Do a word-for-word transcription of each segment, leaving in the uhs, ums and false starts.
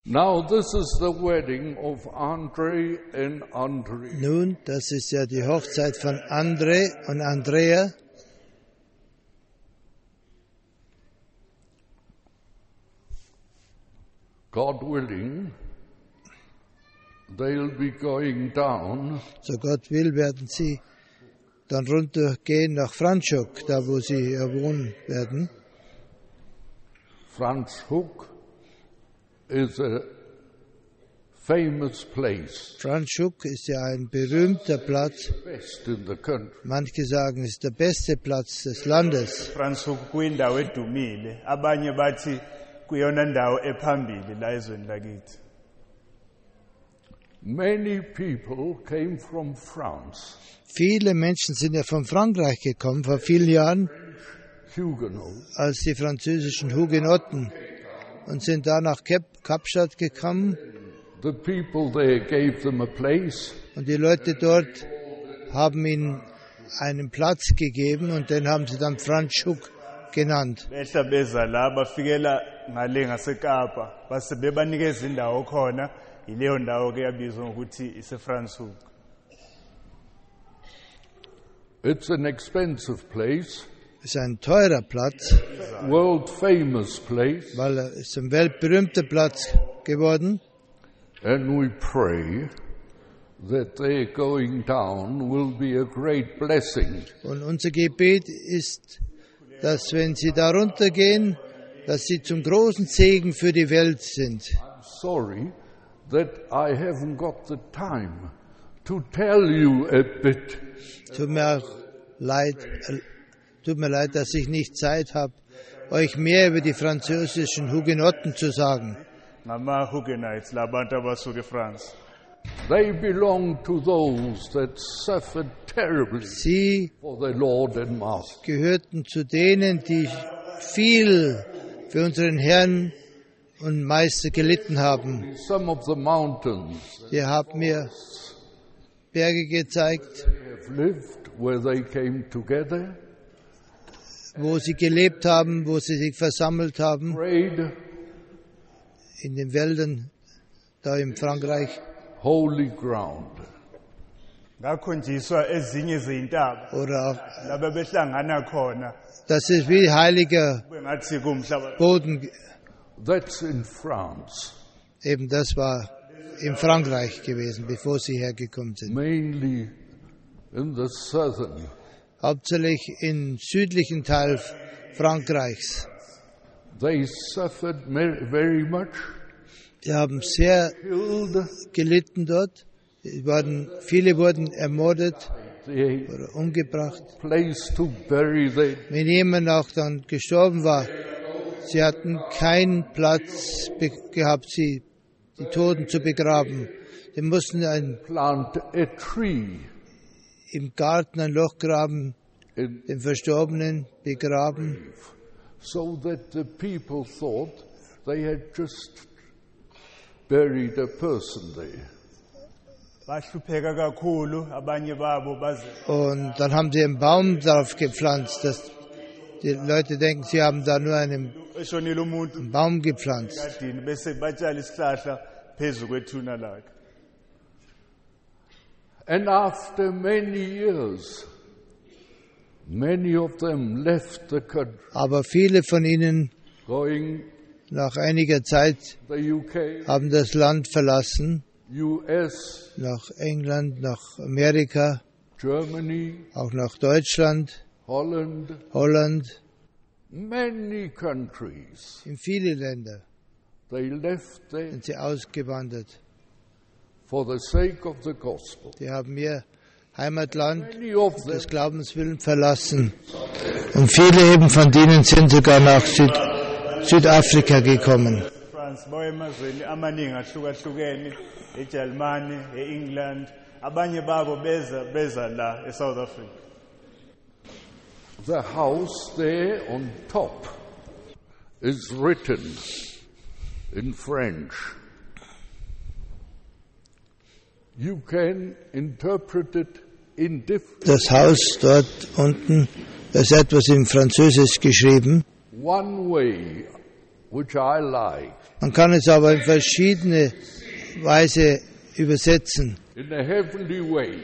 Now this is the wedding of Andre and Andrea. Nun, das ist ja die Hochzeit von Andre und Andrea. God willing, they'll be going down. So Gott will, werden sie dann runtergehen nach Franschhoek, da wo sie wohnen werden. Franschhoek is a famous place. Franschhoek ist ja ein berühmter Platz. Best in the country. Manche sagen, es ist der beste Platz des Landes. Franschhoek kuyindawo edumile, abanye bathi kuyona ndawo ephambili la ezweni lakithi. Many people came from France. Viele Menschen sind ja von Frankreich gekommen vor vielen Jahren, Huguenots. als die französischen Hugenotten, und sind da nach Kap- Kapstadt gekommen. The people there gave them a place. Und die Leute dort haben ihnen einen Platz gegeben und den haben sie dann Franschhoek genannt. Behla beza la bafikela ngale ngaseKapa base bebanikeza indawo khona ileyo ndawo ke yabizwa ngokuthi ise Franschhoek. It's an expensive place, Es ist ein teurer Platz, world famous place, weil er ist ein weltberühmter Platz geworden. and we pray that their going down will be a great blessing. Und unser Gebet ist, dass wenn sie da runtergehen, dass sie zum großen Segen für die Welt sind. I'm sorry that I haven't got the time to tell you a bit. Tut mir auch leid, äh, tut mir leid, dass ich nicht Zeit habe, euch mehr über die französischen Hugenotten zu sagen. Ngama Huguenots labantu abasuka eFrance. They belong to those that suffered terribly Sie for their Lord and Master. gehörten zu denen, die viel für unseren Herrn und Meister gelitten haben. Some of the mountains Sie haben mir Berge gezeigt, have lived where they came together, wo sie gelebt haben, wo sie sich versammelt haben, prayed, in den Wäldern da in Frankreich. holy ground. Ngakhonjiswa ezinye izintaba Oder auch, laba behlangana khona das ist wie heiliger bengathi kumhlaba. Boden. That's in France, Eben das war in Frankreich gewesen, bevor sie hergekommen sind. mainly in the southern. Hauptsächlich im südlichen Teil Frankreichs. They suffered mer- very much, Sie haben sehr killed, gelitten dort. Sie wurden, viele wurden ermordet they oder umgebracht. place to bury them. Wenn jemand auch dann gestorben war, sie hatten keinen Platz be- gehabt, sie, die Toten zu begraben. Sie mussten ein, Plant a tree im Garten ein Loch graben, in, den Verstorbenen begraben. so that the people thought they had just buried a person there. Bahlupheka kakhulu abanye babo baze Und dann haben sie einen Baum darauf gepflanzt, dass die Leute denken, sie haben da nur einen eshonile umuntu Baum gepflanzt. kadini bese batshala isihlahla phezulu kwethuna lakhe. And after many years, many of them left the country, Aber viele von ihnen, going nach einiger Zeit, the U K, haben das Land verlassen, U S, nach England, nach Amerika, Germany, auch nach Deutschland, Holland, Holland, many countries. in viele Länder They left there sind sie ausgewandert. for the sake of the gospel. Die haben ihr Heimatland Many of them des Glaubens willen verlassen. Und viele eben von denen sind sogar nach Süd Südafrika gekommen. France bawe emazweni amaningi ahlukahlukene eJalimani eEngland abanye babo beza beza la eSouth Africa. the house there on top is written in French. You can interpret it in different. Das Haus dort unten, da ist etwas in Französisch geschrieben. One way which I like. Man kann es aber in verschiedene Weise übersetzen. In a heavenly way.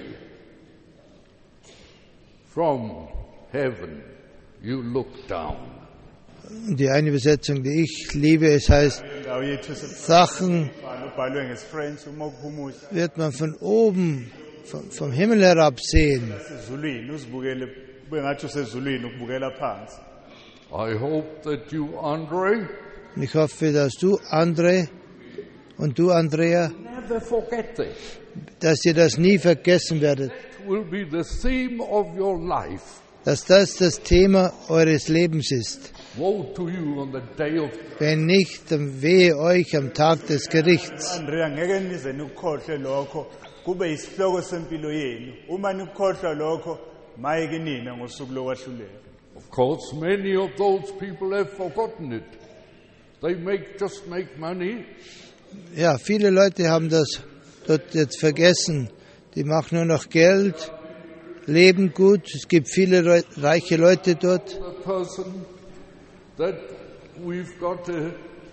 From heaven you look down. Die eine Übersetzung, die ich liebe, es heißt, indawo yethu Sachen ubhalwe ngesifrench uma ukuphumula wird man von oben, vom, vom Himmel herab sehen. ezulwini uzibukele ube ngathi usezulwini ukubukela phansi. I hope that you, Andre, Und ich hoffe, dass du, André, und du, Andrea, never forget this. dass ihr das nie vergessen werdet. It will be the theme of your life. Dass das das Thema eures Lebens ist. Woe to you on the day of Wenn nicht, dann wehe euch am Tag des Gerichts. Andrea ngeke nize nikukhohle lokho kube isihloko sempilo yenu. Uma nikukhohlwa lokho maye kinina ngosuku lokwahlulela. Of course, many of those people have forgotten it. They make just make money. Ja, viele Leute haben das dort jetzt vergessen. Die machen nur noch Geld, leben gut. Es gibt viele Reu- reiche Leute dort. The person that we've got a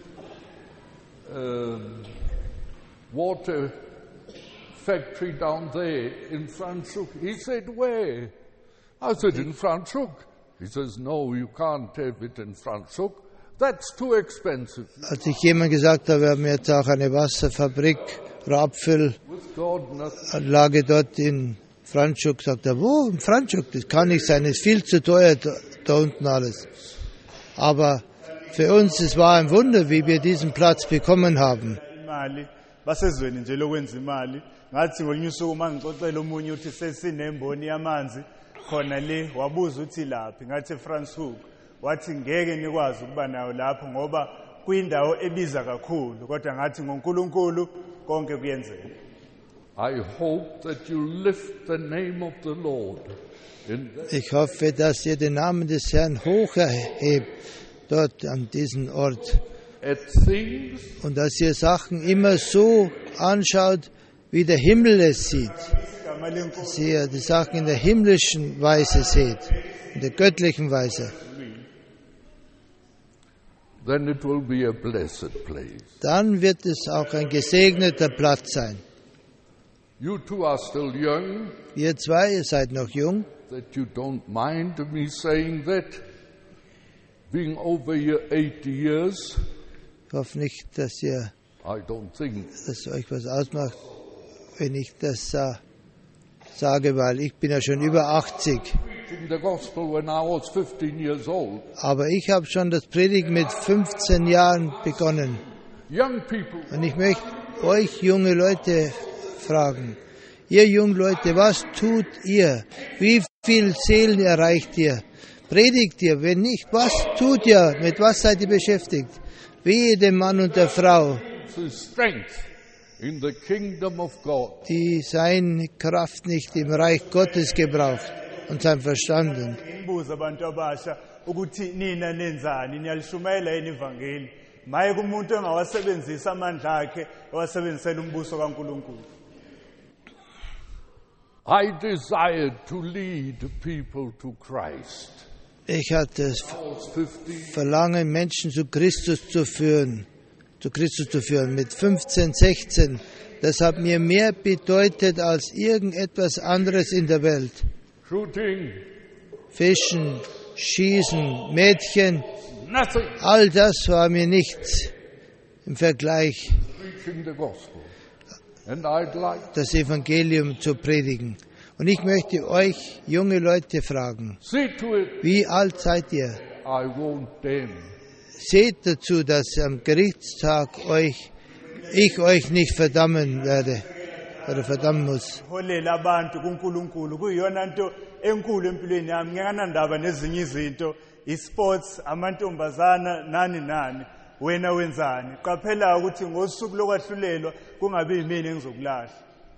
um, water factory down there in Franschhoek. He said, where? I said, in Franschhoek. He says, no, you can't have it in Franschhoek. That's too expensive. Als ich jemand gesagt habe, wir haben jetzt auch eine Wasserfabrik oder Abfüllanlage With God, nothing. dort in Franschhoek, sagt er, wo? In Franschhoek? Das kann nicht sein, das ist viel zu teuer da, da unten alles. Aber für uns, es war ein Wunder, wie wir diesen Platz bekommen haben. Imali basezweni nje lokwenza imali ngathi ngolunye usuku uma ngixoxela omunye uthi sesinemboni yamanzi khona le wabuza uthi laphi ngathi Franschhoek wathi ngeke nikwazi ukuba nayo lapho ngoba kuyindawo ebiza kakhulu kodwa ngathi ngoNkulunkulu konke kuyenzeka. I hope that you lift the name of the Lord. In the, Ich hoffe, dass ihr den Namen des Herrn hoch erhebt, dort an diesem Ort. at things Und dass ihr Sachen immer so anschaut, wie der Himmel es sieht. Igama lenkosi Dass ihr die Sachen in der himmlischen Weise seht, in der göttlichen Weise. then it will be a blessed place. Dann wird es auch ein gesegneter Platz sein. You two are still young, Ihr zwei, ihr seid noch jung. that you don't mind me saying that. Being over your eighty years, Ich hoffe nicht, dass ihr, I don't think. dass euch was ausmacht, wenn ich das äh, sage, weil ich bin ja schon über achtzig. Preaching the gospel when I was fifteen years old. Aber ich habe schon das Predigen mit fünfzehn Jahren begonnen. Young people, Und ich möchte euch junge Leute fragen, ihr jungen Leute, was tut ihr? Wie viel Seelen erreicht ihr? Predigt ihr? Wenn nicht, was tut ihr? Mit was seid ihr beschäftigt? Wehe dem Mann und der Frau, the strength in the kingdom of God. die seine Kraft nicht im Reich Gottes gebraucht und sein Verstand. Und ngibuza abantu abasha ukuthi nina nenzani niyalishumayela yini ivangeli maye kumuntu engawasebenzisa amandla akhe owasebenzisela umbuso kaNkulunkulu. I desired to lead people to Christ. ich hatte das I was fifteen. Verlangen, Menschen zu Christus zu führen, zu Christus zu führen, mit fünfzehn, sechzehn. Das hat mir mehr bedeutet als irgendetwas anderes in der Welt. Shooting, Fischen, Schießen, Mädchen, nothing. all das war mir nichts im Vergleich, Preaching the gospel. And I'd like, das Evangelium zu predigen. Und ich möchte euch, junge Leute, fragen, see to it, wie alt seid ihr? I won't damn. Seht dazu, dass am Gerichtstag euch, ich euch nicht verdammen werde oder verdammen muss. Holela abantu kuNkulunkulu kuyiyona nto enkulu empilweni yami nginganandaba nezinye izinto isports amantombazana nani nani wena wenzani qaphela ukuthi ngosuku lokwahlulelwa kungabe yimini engizokulahla.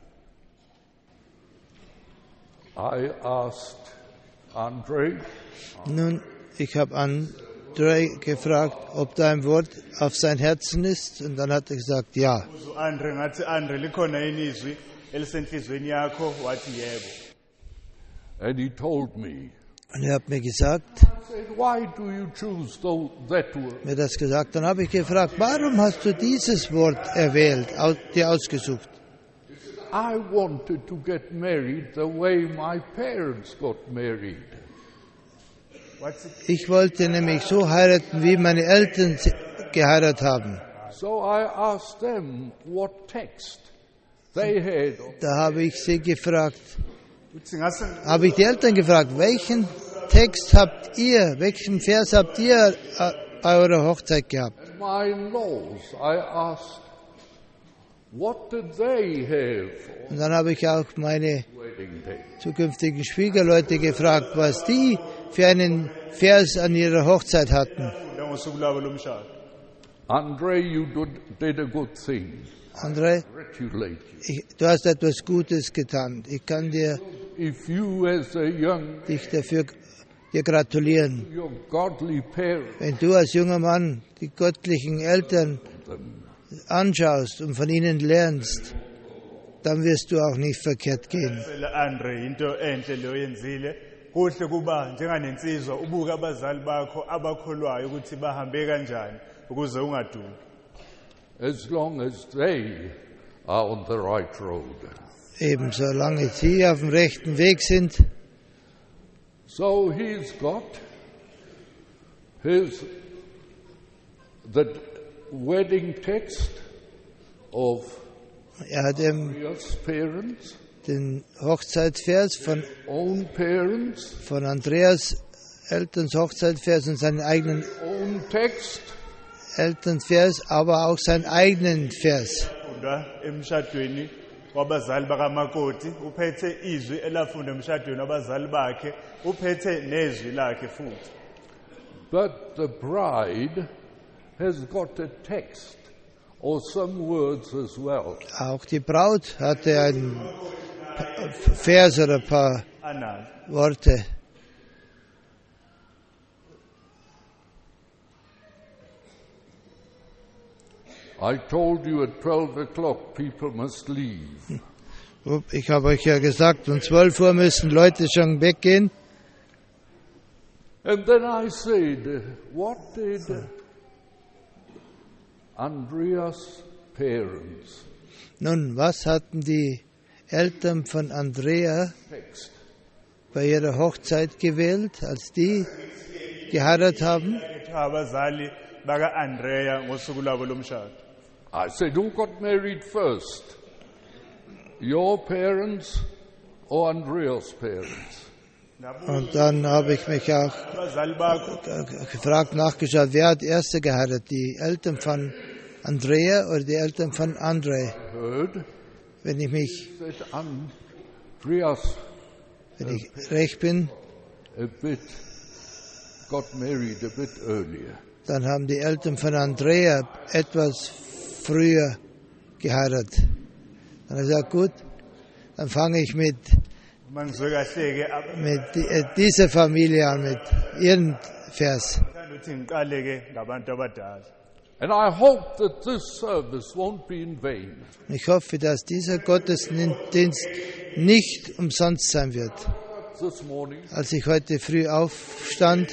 I asked Andre, Nun, ich habe André gefragt, ob da ein Wort auf sein Herzen ist, und dann hat er gesagt, ja. Uzu Andre ngathi Andre likhona yini izwi elisenhlizweni yakho wathi yebo. and he told me, Und er hat mir gesagt, said, why do you choose tho- that word? mir das gesagt, dann habe ich gefragt, warum hast du dieses Wort erwählt, au- dir ausgesucht? I wanted to get married the way my parents got married. wathi Ich wollte nämlich so heiraten, wie meine Eltern sie- geheiratet haben. So I asked them what text they had. Da habe ich sie gefragt, uthi ngase habe ich die Eltern gefragt, welchen Text habt ihr, welchen Vers habt ihr äh, bei eurer Hochzeit gehabt? My in-laws, I asked, what did they have Und dann habe ich auch meine for wedding text? zukünftigen Schwiegerleute gefragt, was die für einen Vers an ihrer Hochzeit hatten. ngosuku lwabo lomshado. Andre, you did, did a good thing. Andre, Congratulate you. ich, du hast etwas Gutes getan. Ich kann dir If you as a young, dich dafür dir gratulieren. your godly parent, Wenn du als junger Mann die göttlichen Eltern anschaust und von ihnen lernst, dann wirst du auch nicht verkehrt gehen. Phela Andre into enhle leyo yenzile. Kuhle kuba njenganensizwa ubuke abazali bakho abakholwayo ukuthi bahambe kanjani ukuze ungaduki. as long as they are on the right road. Eben solange sie auf dem rechten Weg sind. So he's got his the wedding text of Er hat eben Andreas' parents, den Hochzeitsvers von, own parents, von Andreas Elterns Hochzeitsvers und seinen eigenen own text, Elternvers, aber auch seinen eigenen Vers. Ufunda emshadweni wabazali bakamakoti uphethe izwi elafunda emshadweni wabazali bakhe uphethe nezwi lakhe futhi. but the bride has got a text or some words as well. Auch die Braut hatte einen Vers oder ein paar Anazo. Worte. I told you at twelve o'clock people must leave. Ich habe euch ja gesagt, um zwölf Uhr müssen Leute schon weggehen. And then I said, what did Andreas' parents Nun, was hatten die Eltern von Andrea text? bei ihrer Hochzeit gewählt, als die geheiratet haben? Abazali baka Andrea ngosuku lwabo lomshado. I said, who got married first? Your parents or Andreas' parents? Und dann habe ich mich auch Abazali bakho gefragt, nachgeschaut, wer hat erste geheiratet? Die Eltern von Andrea oder die Eltern von Andre? Heard Wenn ich mich, that Andreas wenn ich recht bin, a bit got married a bit earlier. dann haben die Eltern von Andrea etwas früher geheiratet. Dann habe ich gesagt, gut, dann fange ich mit, mangizwe kahle ke mit di- äh, dieser Familie an, mit ihrem Vers. abathanda ukuthi ngiqale ke ngabantu abadala. And I hope that this service won't be in vain. Ich hoffe, dass dieser Gottesdienst nicht umsonst sein wird. This morning, Als ich heute früh aufstand,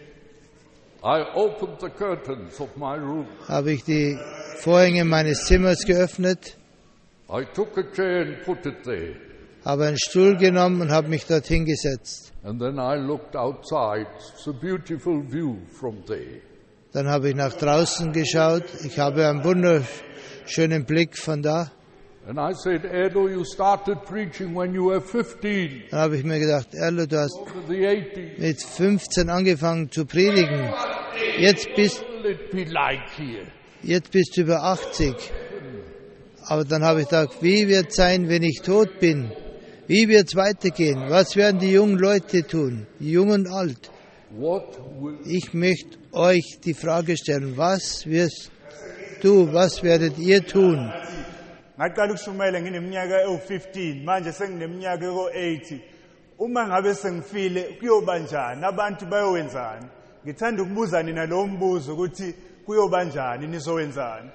I opened the curtains of my room. habe ich die Vorhänge meines Zimmers geöffnet, I took a chair and put it there. habe einen Stuhl genommen und habe mich dorthin gesetzt. And then I looked outside. It's a beautiful view from there. Dann habe ich nach draußen geschaut. Ich habe einen wunderschönen Blick von da. And I said, Edo, you started preaching when you were fifteen, Dann habe ich mir gedacht, Erlo, du hast over the eighties. mit fünfzehn angefangen zu predigen. Jetzt bist, Will it be like here? jetzt bist du über achtzig. Aber dann habe ich gedacht, wie wird es sein, wenn ich tot bin? Wie wird es weitergehen? Was werden die jungen Leute tun? Die Jungen und alt. What will Ich möchte euch die Frage stellen, was wirst du, was werdet ihr tun? Ngaqala ukushumayela ngineminyaka ewu fifteen manje sengineminyaka eko eighty. Uma ngabe sengifile kuyoba njani? Abantu bayowenzani? Ngithanda ukubuza nina lo mbuzo ukuthi kuyoba njani nizowenzani?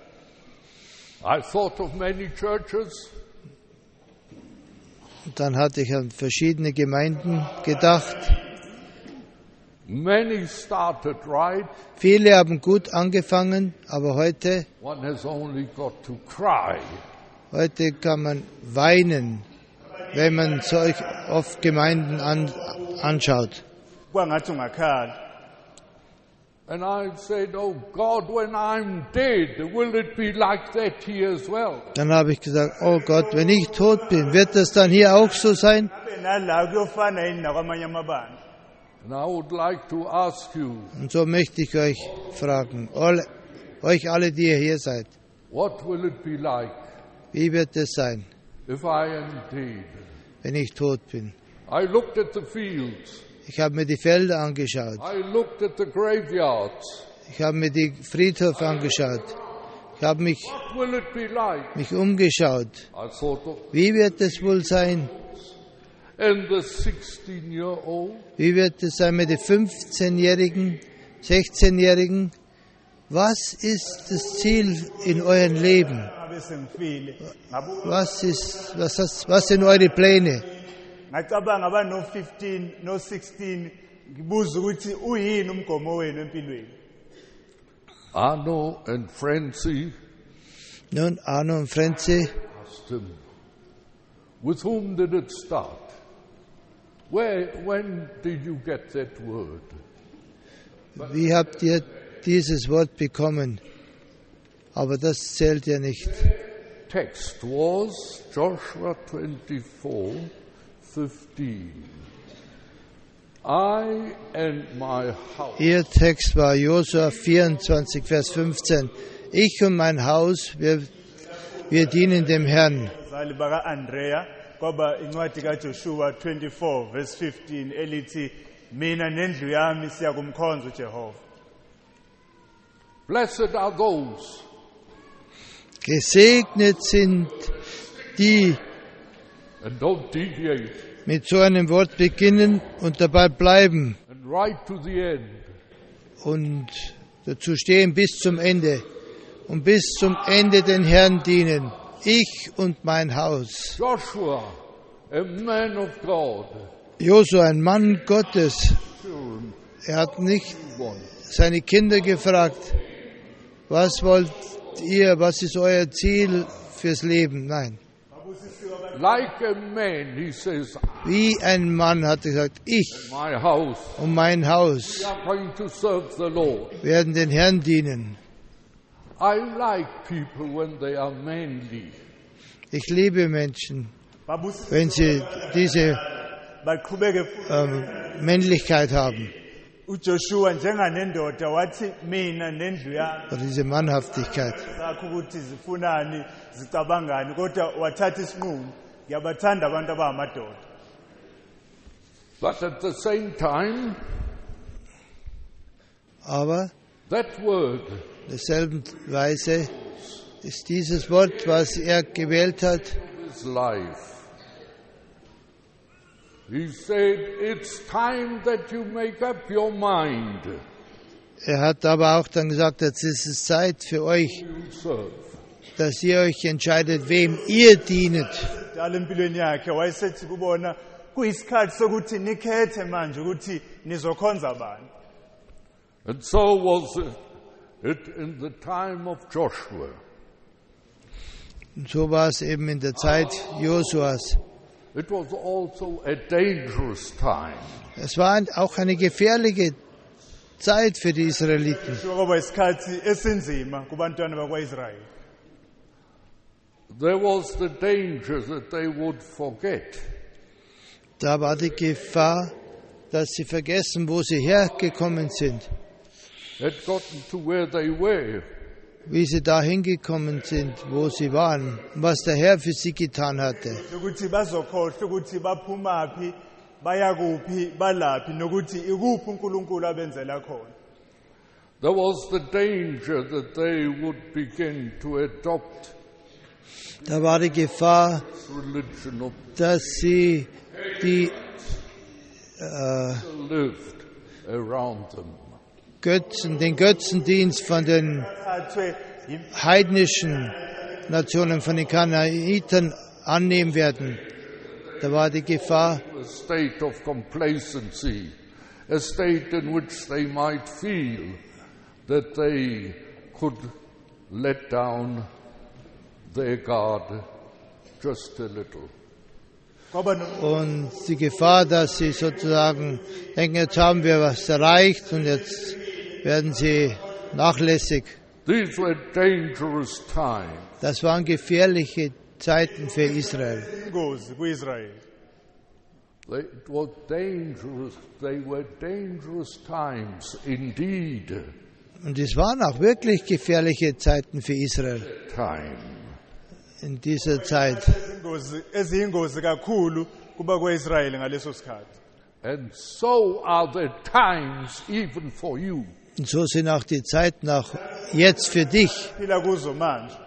I thought of many churches. Und dann hatte ich an verschiedene Gemeinden gedacht. Many started right. Viele haben gut angefangen, aber heute, One has only got to cry. heute kann man weinen, wenn man solch oft Gemeinden an, anschaut. kwangathi ungakhala. And I said, oh God, when I'm dead, will it be like that here as well? Dann habe ich gesagt, oh Gott, wenn ich tot bin, wird das dann hier auch so sein? Abe nala kuyofana yini nakwamanye amabandla. And I would like to ask you, Und so möchte ich euch fragen, alle, euch alle, die ihr hier seid, what will it be like wie wird es sein, if I am dead? wenn ich tot bin? I looked at the fields. Ich habe mir die Felder angeschaut. I looked at the graveyards. Ich habe mir die Friedhöfe angeschaut. Ich habe mich, What will it be like? mich umgeschaut. I thought of, Wie wird es wohl sein? and the sixteen-year-old, Wie wird es sein mit den fünfzehnjährigen, sechzehnjährigen? Was ist das Ziel in eurem Leben? Ngabe sengifile. Ngabu- Was ist, was, hast- was sind eure Pläne? Ngacabanga aba no fifteen, no sixteen, ngibuza ukuthi uyini umgomo wenu empilweni. Arno and Francie Nun, Arno und Frenze, asked him, with whom did it start? Where, when did you get that word? wie habt ihr dieses Wort bekommen? Aber das zählt ja nicht. Text was Joshua twenty-four fifteen. I and my house. Ihr Text war Josua vierundzwanzig, Vers fünfzehn. Ich und mein Haus, wir, wir dienen dem Herrn. Zali baka Andrea kwaba incwadi kaJoshua twenty-four verse fifteen elithi mina nendlu yami siya kumkhonza uJehova. Blessed are those Gesegnet sind die, and don't deviate mit so einem Wort beginnen und dabei bleiben and right to the end. und dazu stehen bis zum Ende und bis zum Ende den Herrn dienen. Ich und mein Haus. Joshua, a man of God, Josua, ein Mann Gottes, children, er hat nicht one. seine Kinder gefragt, was wollt ihr, was ist euer Ziel fürs Leben? Nein. Like a man, he says, Wie ein Mann hat er gesagt, ich my house, und mein Haus we are going to serve the Lord. werden den Herrn dienen. I like people when they are manly. Ich liebe Menschen, Babusisi wenn sie diese baqhubeke ähm, Männlichkeit haben uJoshua njenganendoda wathi mina nendlu yami oder diese Mannhaftigkeit. zakho ukuthi zifunani zicabangani kodwa wathatha isinqumo ngiyabathanda abantu abangamadoda. But at the same time, Aber that word derselben Weise ist dieses Wort, was er gewählt hat, is life. He said, it's time that you make up your mind er hat aber auch dann gesagt, jetzt ist es Zeit für euch, to serve. dass ihr euch entscheidet, wem ihr dienet. Dala empilweni yakhe wayesethi kubona kuyisikhathi sokuthi nikhethe manje ukuthi nizokhonza bani. And so was it in the time of Joshua. Und so war es eben in der Zeit Josuas. It was also a dangerous time. Es war auch eine gefährliche Zeit für die Israeliten. Kwaba isikhathi esinzima kubantwana bakwaIsrayeli. There was the danger that they would forget Da war die Gefahr, dass sie vergessen, wo sie hergekommen sind, had gotten to where they were. wie sie da hingekommen sind, wo sie waren, und was der Herr für sie getan hatte. Ukuthi bazokhohle ukuthi baphumaphi bayakuphi balaphi nokuthi ikuphi uNkulunkulu abenzela khona. There was the danger that they would begin to adopt Da war die Gefahr, religion of dass sie die äh, lived around them. Götzen, den Götzendienst von den Thathwe im- heidnischen Nationen, von den Kanaanitern annehmen werden. Da war die Gefahr, A state of complacency a state in which they might feel that they could let down their guard just a little. Und die Gefahr, dass sie sozusagen denken, jetzt haben wir was erreicht und jetzt werden sie nachlässig. These were dangerous times. Das waren gefährliche Zeiten für Israel. ingozi ku-Israyeli. They, it was dangerous. They were dangerous times indeed. Und es waren auch wirklich gefährliche Zeiten für Israel Time. in dieser Zeit. Ingozi eziyingozi kakhulu kuba kwe-Israyeli ngaleso sikhathi. And so are the times even for you. Und so sind auch die Zeiten auch jetzt für dich. Phila kuzo manje.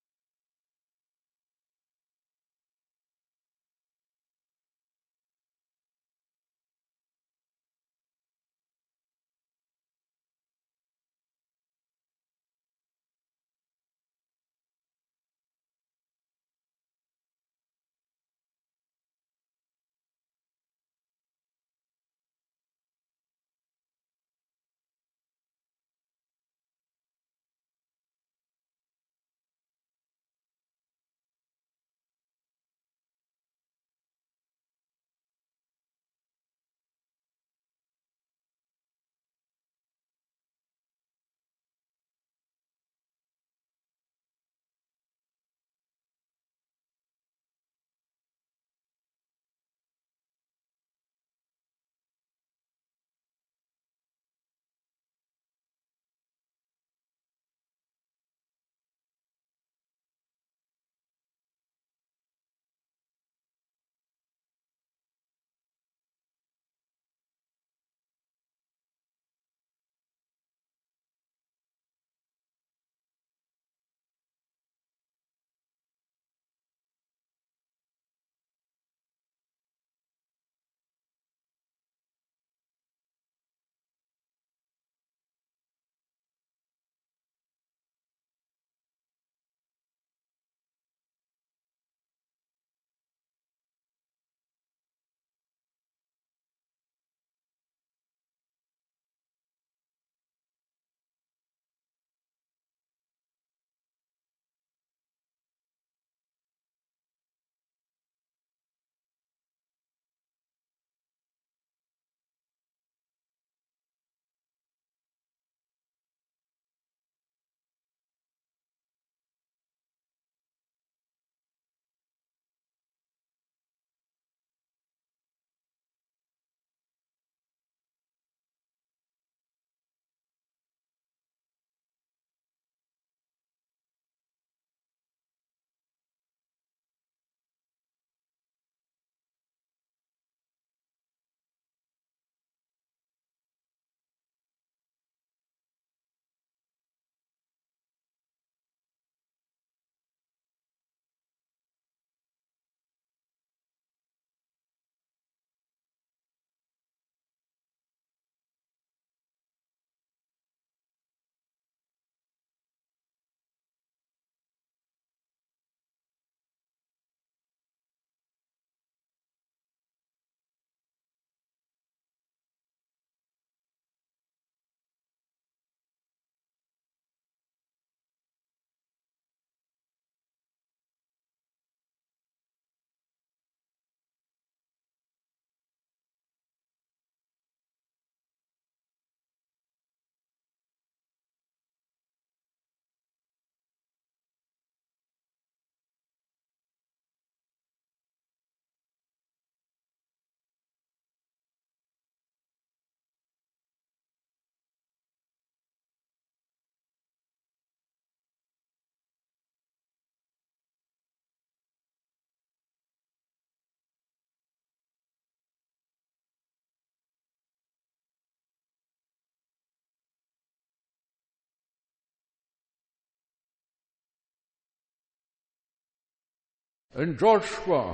And Joshua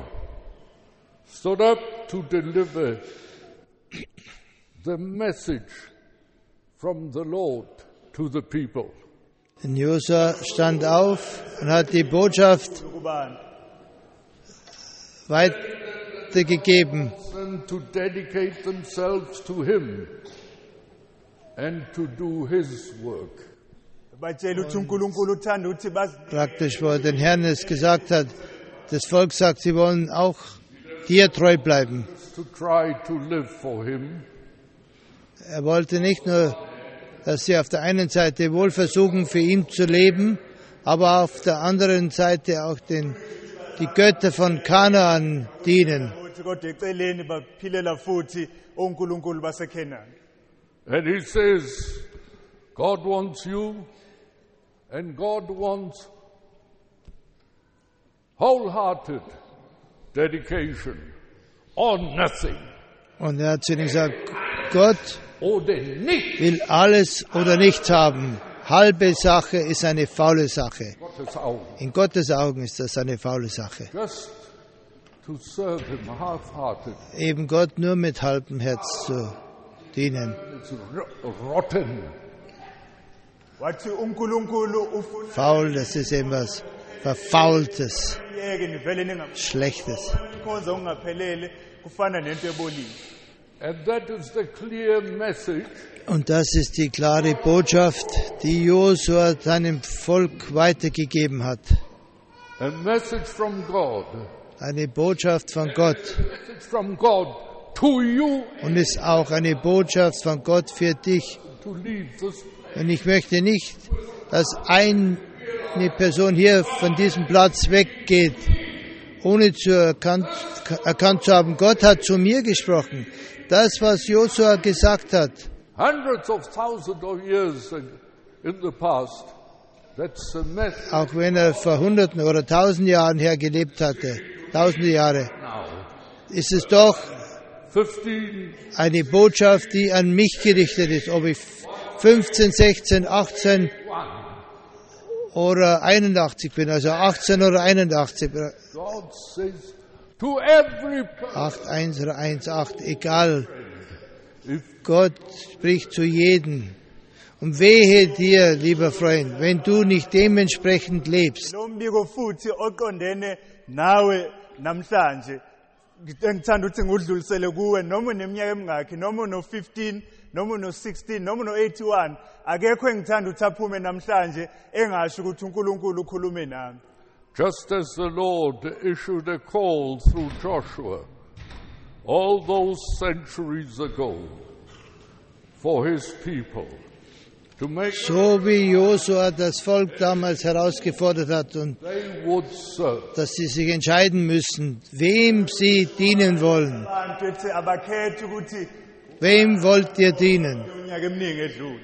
stood up to deliver the message from the Lord to the people. Und Josua stand auf und hat die Botschaft Kubani. weit, weitergegeben. them to dedicate themselves to Him and to do His work. batshela ukuthi uNkulunkulu uthanda ukuthi baz Praktisch, wo er den Herrn es gesagt hat, das Volk sagt, sie wollen auch dir treu bleiben. To try to live for Him, Er wollte nicht nur, dass sie auf der einen Seite wohl versuchen, für ihn zu leben, aber auf der anderen Seite auch den, die Götter von Kanaan dienen. ukuthi kodwa eceleni baphilela futhi onkulunkulu baseKhenani. and He says, God wants you, and God wants wholehearted dedication or nothing. Und er hat zu ihnen gesagt, Gott Oder nicht. will alles oder nichts haben. Halbe Sache ist eine faule Sache. Gottes Augen. In Gottes Augen ist das eine faule Sache. Just to serve Him half-hearted. Eben Gott nur mit halbem Herz zu dienen. It's ro- rotten. Wathi uNkulunkulu ufuna Faul, das ist etwas Verfaultes, yeke nivele ningamkhonza Schlechtes. ungaphelele kufana nento ebolile. And that is the clear message Und das ist die klare Botschaft, die Josua seinem Volk weitergegeben hat. a message from God. Eine Botschaft von Gott. A message from God to you Und ist auch eine Botschaft von Gott für dich. to leave this. Und ich möchte nicht, dass eine Person hier von diesem Platz weggeht, ohne zu erkannt, erkannt zu haben, Gott hat zu mir gesprochen. Das, was Josua gesagt hat, Hundreds of thousands of years in the past, that's a message auch wenn er vor Hunderten oder Tausend Jahren her gelebt hatte, Tausende Jahre, now. ist es doch fifteen, eine Botschaft, die an mich gerichtet ist, ob ich fünfzehn, sechzehn, achtzehn oder einundachtzig bin, also achtzehn oder einundachtzig, God says to every person, acht, eins oder eins, acht, egal. if Gott spricht zu jedem. Und wehe dir, lieber Freund, wenn du nicht dementsprechend lebst. Lo mbiko futhi oqondene nawe namhlanje engithanda ukuthi ngudlulisele kuwe noma uneminyaka emingakhi noma uno fifteen noma uno sixteen noma uno eighty-one akekho engithanda ukuthi aphume namhlanje engasho ukuthi uNkulunkulu ukhulume nami. just as the Lord issued a call through Joshua all those centuries ago for His people to make So wie Josua das Volk damals herausgefordert hat und they would serve. dass sie sich entscheiden müssen, wem sie dienen wollen. Abantu ethi abakhethi ukuthi Wem wollt ihr dienen? unyaka eminingi edlule.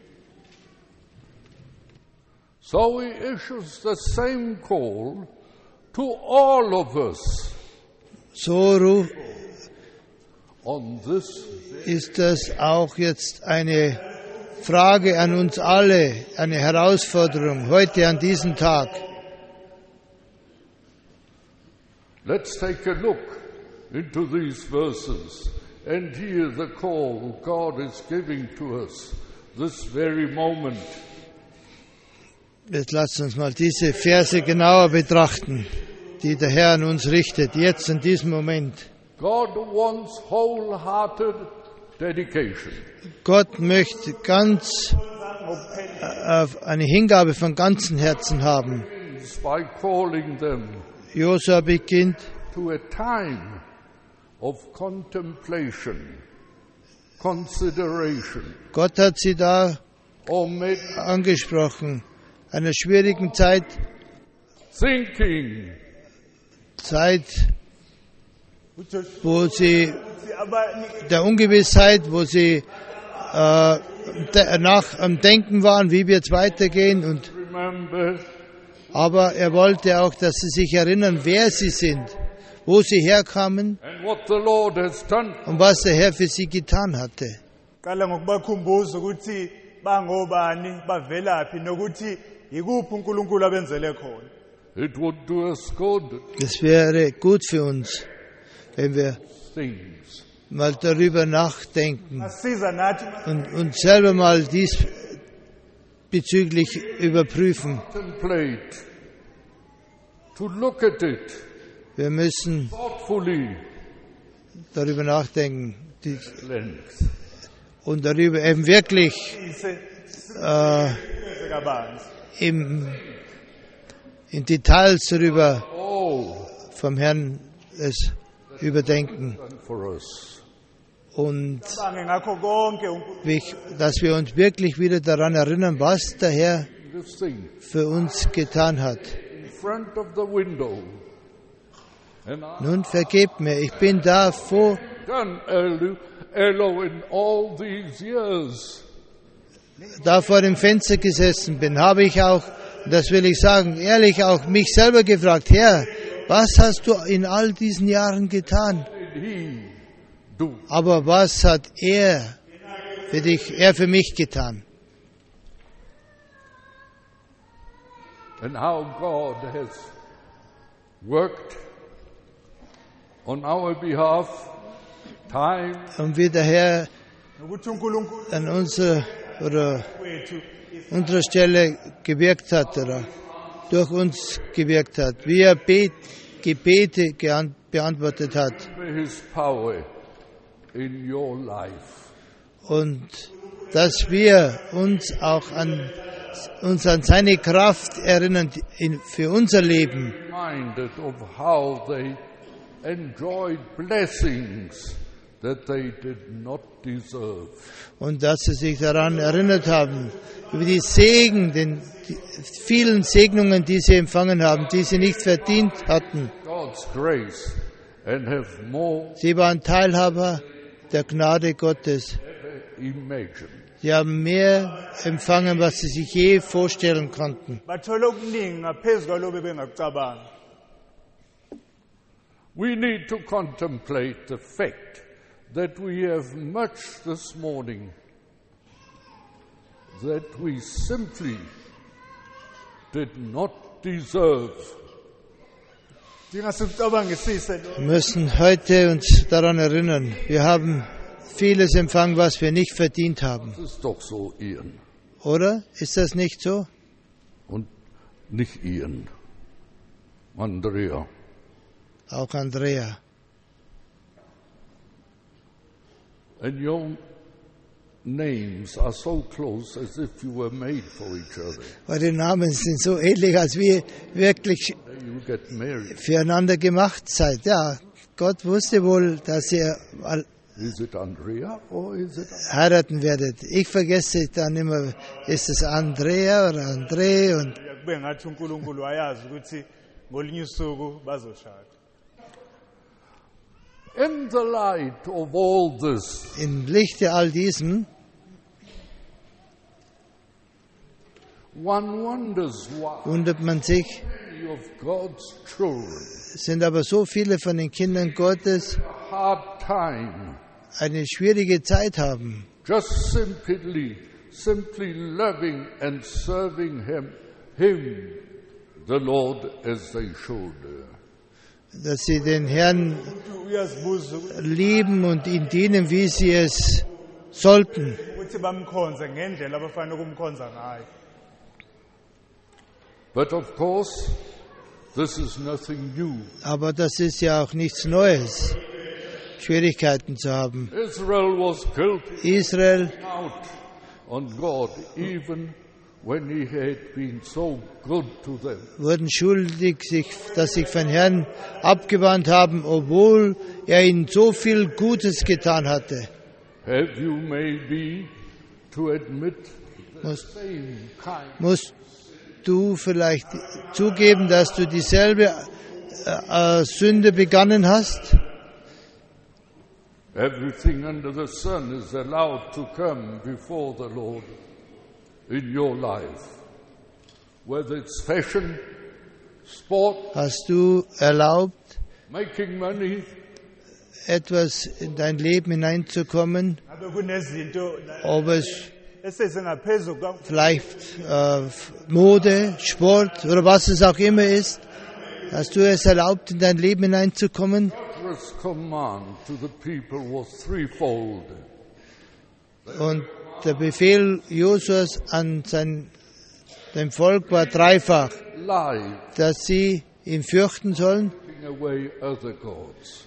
So He issues the same call to all of us So ru- on this ist das auch jetzt eine Frage an uns alle, eine Herausforderung heute an diesem Tag. Let's take a look into these verses and hear the call God is giving to us this very moment. Jetzt lasst uns mal diese Verse genauer betrachten, die der Herr an uns richtet, jetzt in diesem Moment. God wants wholehearted dedication. Gott möchte ganz äh, eine Hingabe von ganzem Herzen haben. It's by calling them Josua beginnt to a time of contemplation, consideration, Gott hat sie da or maybe angesprochen, einer schwierigen Zeit, thinking, Zeit, wo sie Aber der Ungewissheit, wo sie äh, de- nach am Denken waren, wie wird es weitergehen. Und, remember, aber er wollte auch, dass sie sich erinnern, wer sie sind, wo sie herkamen and what the Lord has done. und was der Herr für sie getan hatte. qala ngokubakhumbuza ukuthi bangobani bavelaphi nokuthi yikuphi uNkulunkulu abenzele khona. It would do us good, Das wäre gut für uns, wenn wir things. mal darüber nachdenken Asiza nathi und uns selber mal diesbezüglich überprüfen. Contemplate, to look at it Wir müssen thoughtfully, darüber nachdenken die, length. und darüber eben wirklich ise äh, kabanzi. im, in Details darüber Oh, vom Herrn es überdenken and for us. und Bange ngakho konke uNkulunkulu wich- dass wir uns wirklich wieder daran erinnern, was der Herr This thing für uns getan hat. in front of the window. And I Nun vergebt mir, ich bin da vor, done Elo, Elo in all these years. da vor dem Fenster gesessen bin, habe ich auch, das will ich sagen, ehrlich auch mich selber gefragt, Herr, was hast du in all diesen Jahren getan? Did he do? Aber was hat er für dich, er für mich getan? And how God has worked on our behalf, time Und wie der Herr nokuthi uNkulunkulu an unserer oder wethu unserer Stelle gewirkt hat oder durch uns gewirkt hat, wie er Bet, Gebete geant, beantwortet hat His power in your life. und dass wir uns auch an uns an seine Kraft erinnern in, für unser Leben Reminded of how they enjoyed blessings that they did not deserve. und dass sie sich daran erinnert haben über die Segen, den die vielen Segnungen, die sie empfangen haben, die sie nicht verdient hatten. God's grace and have more Sie waren Teilhaber der Gnade Gottes. imagined. Sie haben mehr empfangen, was sie sich je vorstellen konnten. bathole okuningi ngaphezu kwalobo bengakucabanga. We need to contemplate the fact that we have much this morning that we simply did not deserve. Singasikucabangisise lo Wir müssen heute uns daran erinnern, wir haben vieles empfangen, was wir nicht verdient haben. Das ist doch so, Ian. Oder? Ist das nicht so? Und nicht Ian. Andrea. Auch Andrea. And your names are so close as if you were made for each other. Eure Namen sind so ähnlich, als wir wirklich You get married. füreinander gemacht seid. Ja, Gott wusste wohl, dass ihr all- Is it Andrea or is it? heiraten werdet. Ich vergesse dann immer, ist es Andrea oder André und kube ngathi uNkulunkulu wayazi ukuthi ngolinye usuku bazoshada. In the light of all this, im Lichte all diesen one wonders why wundert man sich, many of God's children sind aber so viele von den Kindern Gottes a hard time eine schwierige Zeit haben, just simply, simply loving and serving Him, Him, the Lord, as they should. dass sie den Herrn Uyazibuza ukuthi- lieben und ihn dienen, wie sie es sollten. ukuthi bamkhonze ngendlela abafanele ukumkhonza ngayo. But of course, this is nothing new. Aber das ist ja auch nichts Neues, Schwierigkeiten zu haben. Israel was guilty Israel out on God, even when He had been so good to them. wurden schuldig, sich, dass sie von Herrn abgewandt haben, obwohl er ihnen so viel Gutes getan hatte. Have you maybe to admit the Muss, same kind musst du vielleicht zugeben, dass du dieselbe äh, äh, Sünde begangen hast? Everything under the sun is allowed to come before the Lord in your life. Whether it's fashion, sport, Hast du erlaubt, making money, etwas in dein Leben hineinzukommen, Ngabe kunezinto ob es esezingaphezu kwa- vielleicht äh, Mode, Sport oder was es auch immer ist? Hast du es erlaubt, in dein Leben hineinzukommen? God's command to the people was threefold. Und der Befehl Josuas an sein, dem Volk war dreifach, Life, dass sie ihn fürchten sollen, taking away other gods.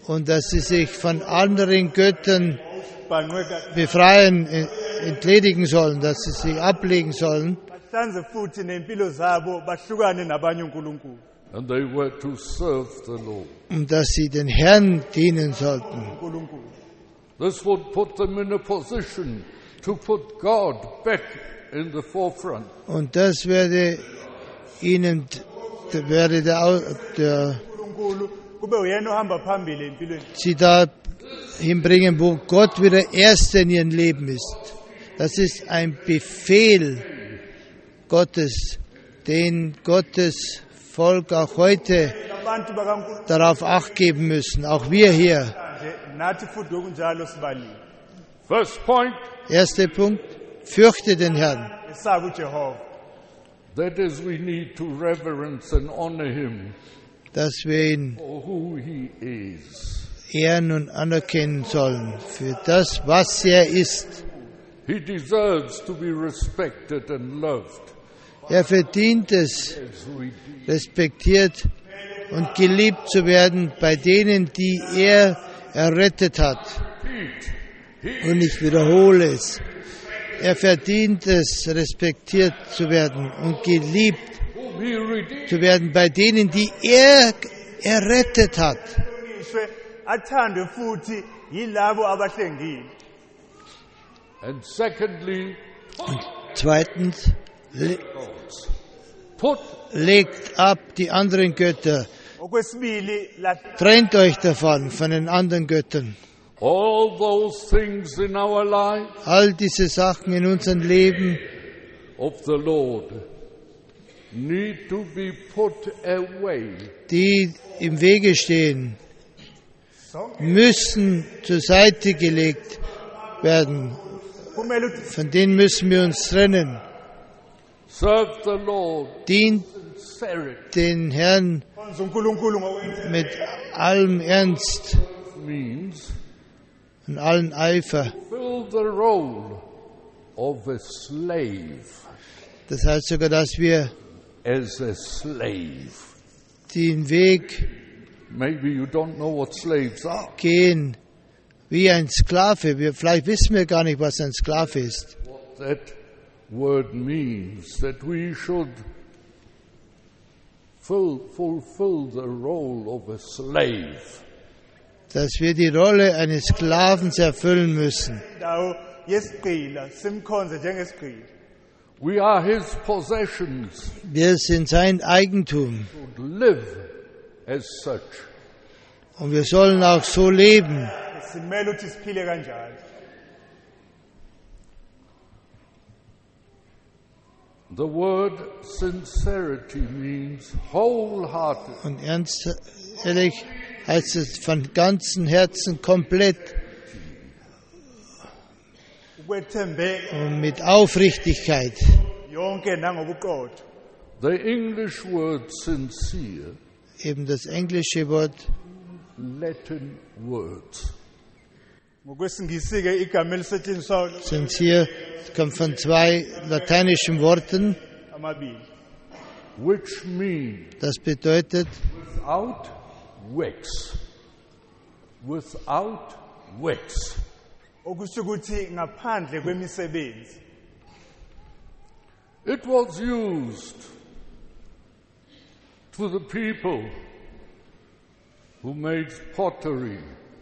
und dass sie sich von anderen Göttern befreien, entledigen sollen, dass sie sich ablegen sollen. bahlanze futhi nempilo zabo bahlukane nabanye uNkulunkulu. And they were to serve the Lord. Und dass sie den Herrn dienen sollten. This would put them in a position to put God back in the forefront. Und das werde ihnen, werde der, der Kube uyena ohamba phambili empilweni. sie dahin bringen, wo Gott wieder Erster in ihrem Leben ist. Das ist ein Befehl Gottes, den Gottes Volk auch heute Abantu bakaNkulunkulu darauf Acht geben müssen, auch wir hier. nathi futhi okunjalo sibalile. First point, Erster Punkt, fürchte den Herrn. Esabe uJehova. that is, we need to reverence and honor him Dass wir ihn for who he is. ehren und anerkennen sollen für das, was er ist. He deserves to be respected and loved Er verdient es, as we do. respektiert und geliebt zu werden bei denen, die er errettet hat. Und ich wiederhole es. Er verdient es, respektiert zu werden und geliebt Whom he redeemed. zu werden bei denen, die er errettet hat. Ishwe athandwe futhi yilabo abahlengile. And secondly, Zweitens, le put legt ab die anderen Götter. Okwesibili la Trennt euch davon, von den anderen Göttern. all those things in our life All diese Sachen in unserem Leben of the Lord need to be put away. die im Wege stehen, müssen zur Seite gelegt werden. kumele uthi Von denen müssen wir uns trennen. Serve the Lord Dient sincerely den Herrn khonza uNkulunkulu ngokwenza. mit allem Ernst means und allem Eifer. fill the role of a slave Das heißt sogar, dass wir as a slave. den Weg Maybe you don't know what slaves are. gehen wie ein Sklave. Wir, vielleicht wissen wir gar nicht, was ein Sklave ist. What that word means, that we should full, fulfill the role of a slave. Dass wir die Rolle eines Sklavens erfüllen müssen. Indawo yesigqila simkhonze njengesigqila. We are his possessions, Wir sind sein Eigentum. should live as such. Und wir sollen auch so leben. Simele uthi siphile kanjalo. The word sincerity means wholehearted. Und ernst, ehrlich heißt es von ganzem Herzen komplett Ukwethembeka und mit Aufrichtigkeit. yonke nangobuqotho. The English word sincere, Eben das englische Wort Latin words. Ngokwesingisi ke igama elisetshenziswayo sind hier, kommt von zwei lateinischen Worten. amabili. Which mean Das bedeutet without wax. Without wax. Okusho ukuthi ngaphandle kwemisebenzi. It was used to the people who made pottery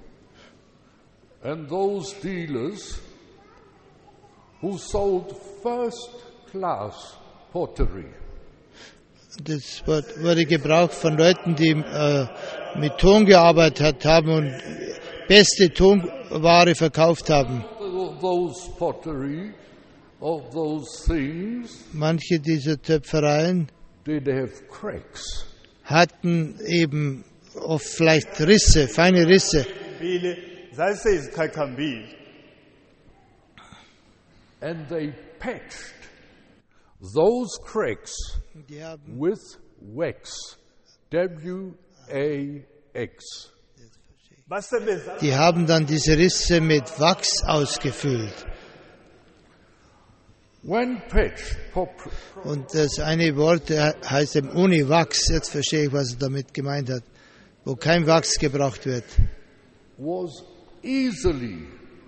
and those dealers who sold first-class pottery. Das Wort wurde gebraucht von Leuten, die äh, mit Ton gearbeitet haben und beste Tonware verkauft haben. Of those pottery, of those things, Manche dieser Töpfereien did have cracks. hatten eben oft vielleicht Risse, feine Risse. Bile zaliseyizichachambili. And they patched those cracks Die haben, with wax. W A X. Basebenza die haben dann diese Risse mit Wachs ausgefüllt. When patched, pop, Und das eine Wort äh, heißt eben ohne Wachs. Jetzt verstehe ich, was er damit gemeint hat. Wo kein Wachs gebraucht wird. was easily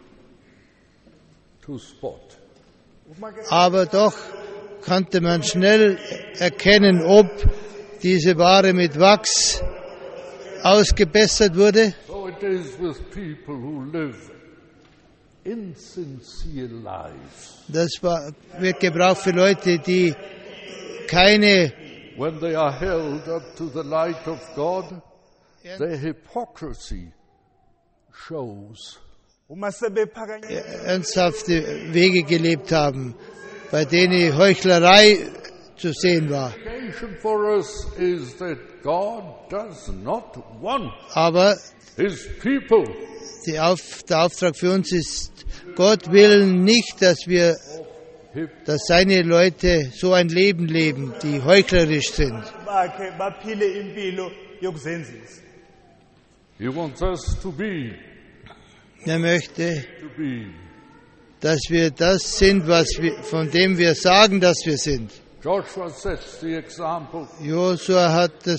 to spot. Aber doch konnte man schnell erkennen, ob diese Ware mit Wachs ausgebessert wurde. So it is with people who live insincere lives. Das war, wird gebraucht für Leute, die keine, When they are held up to the light of God, their hypocrisy shows. uma sebephakanyiswa ernsthafte Wege gelebt haben, bei denen Heuchlerei zu sehen war. Indication for us is that God does not want Aber His people die Auf, der Auftrag für uns ist, Gott will nicht, dass wir, dass seine Leute so ein Leben leben, die heuchlerisch sind. bakhe baphile impilo yokuzenzisa. He wants us to be, Er möchte, to be. dass wir das sind, was wir, von dem wir sagen, dass wir sind. Joshua sets the example. Josua hat das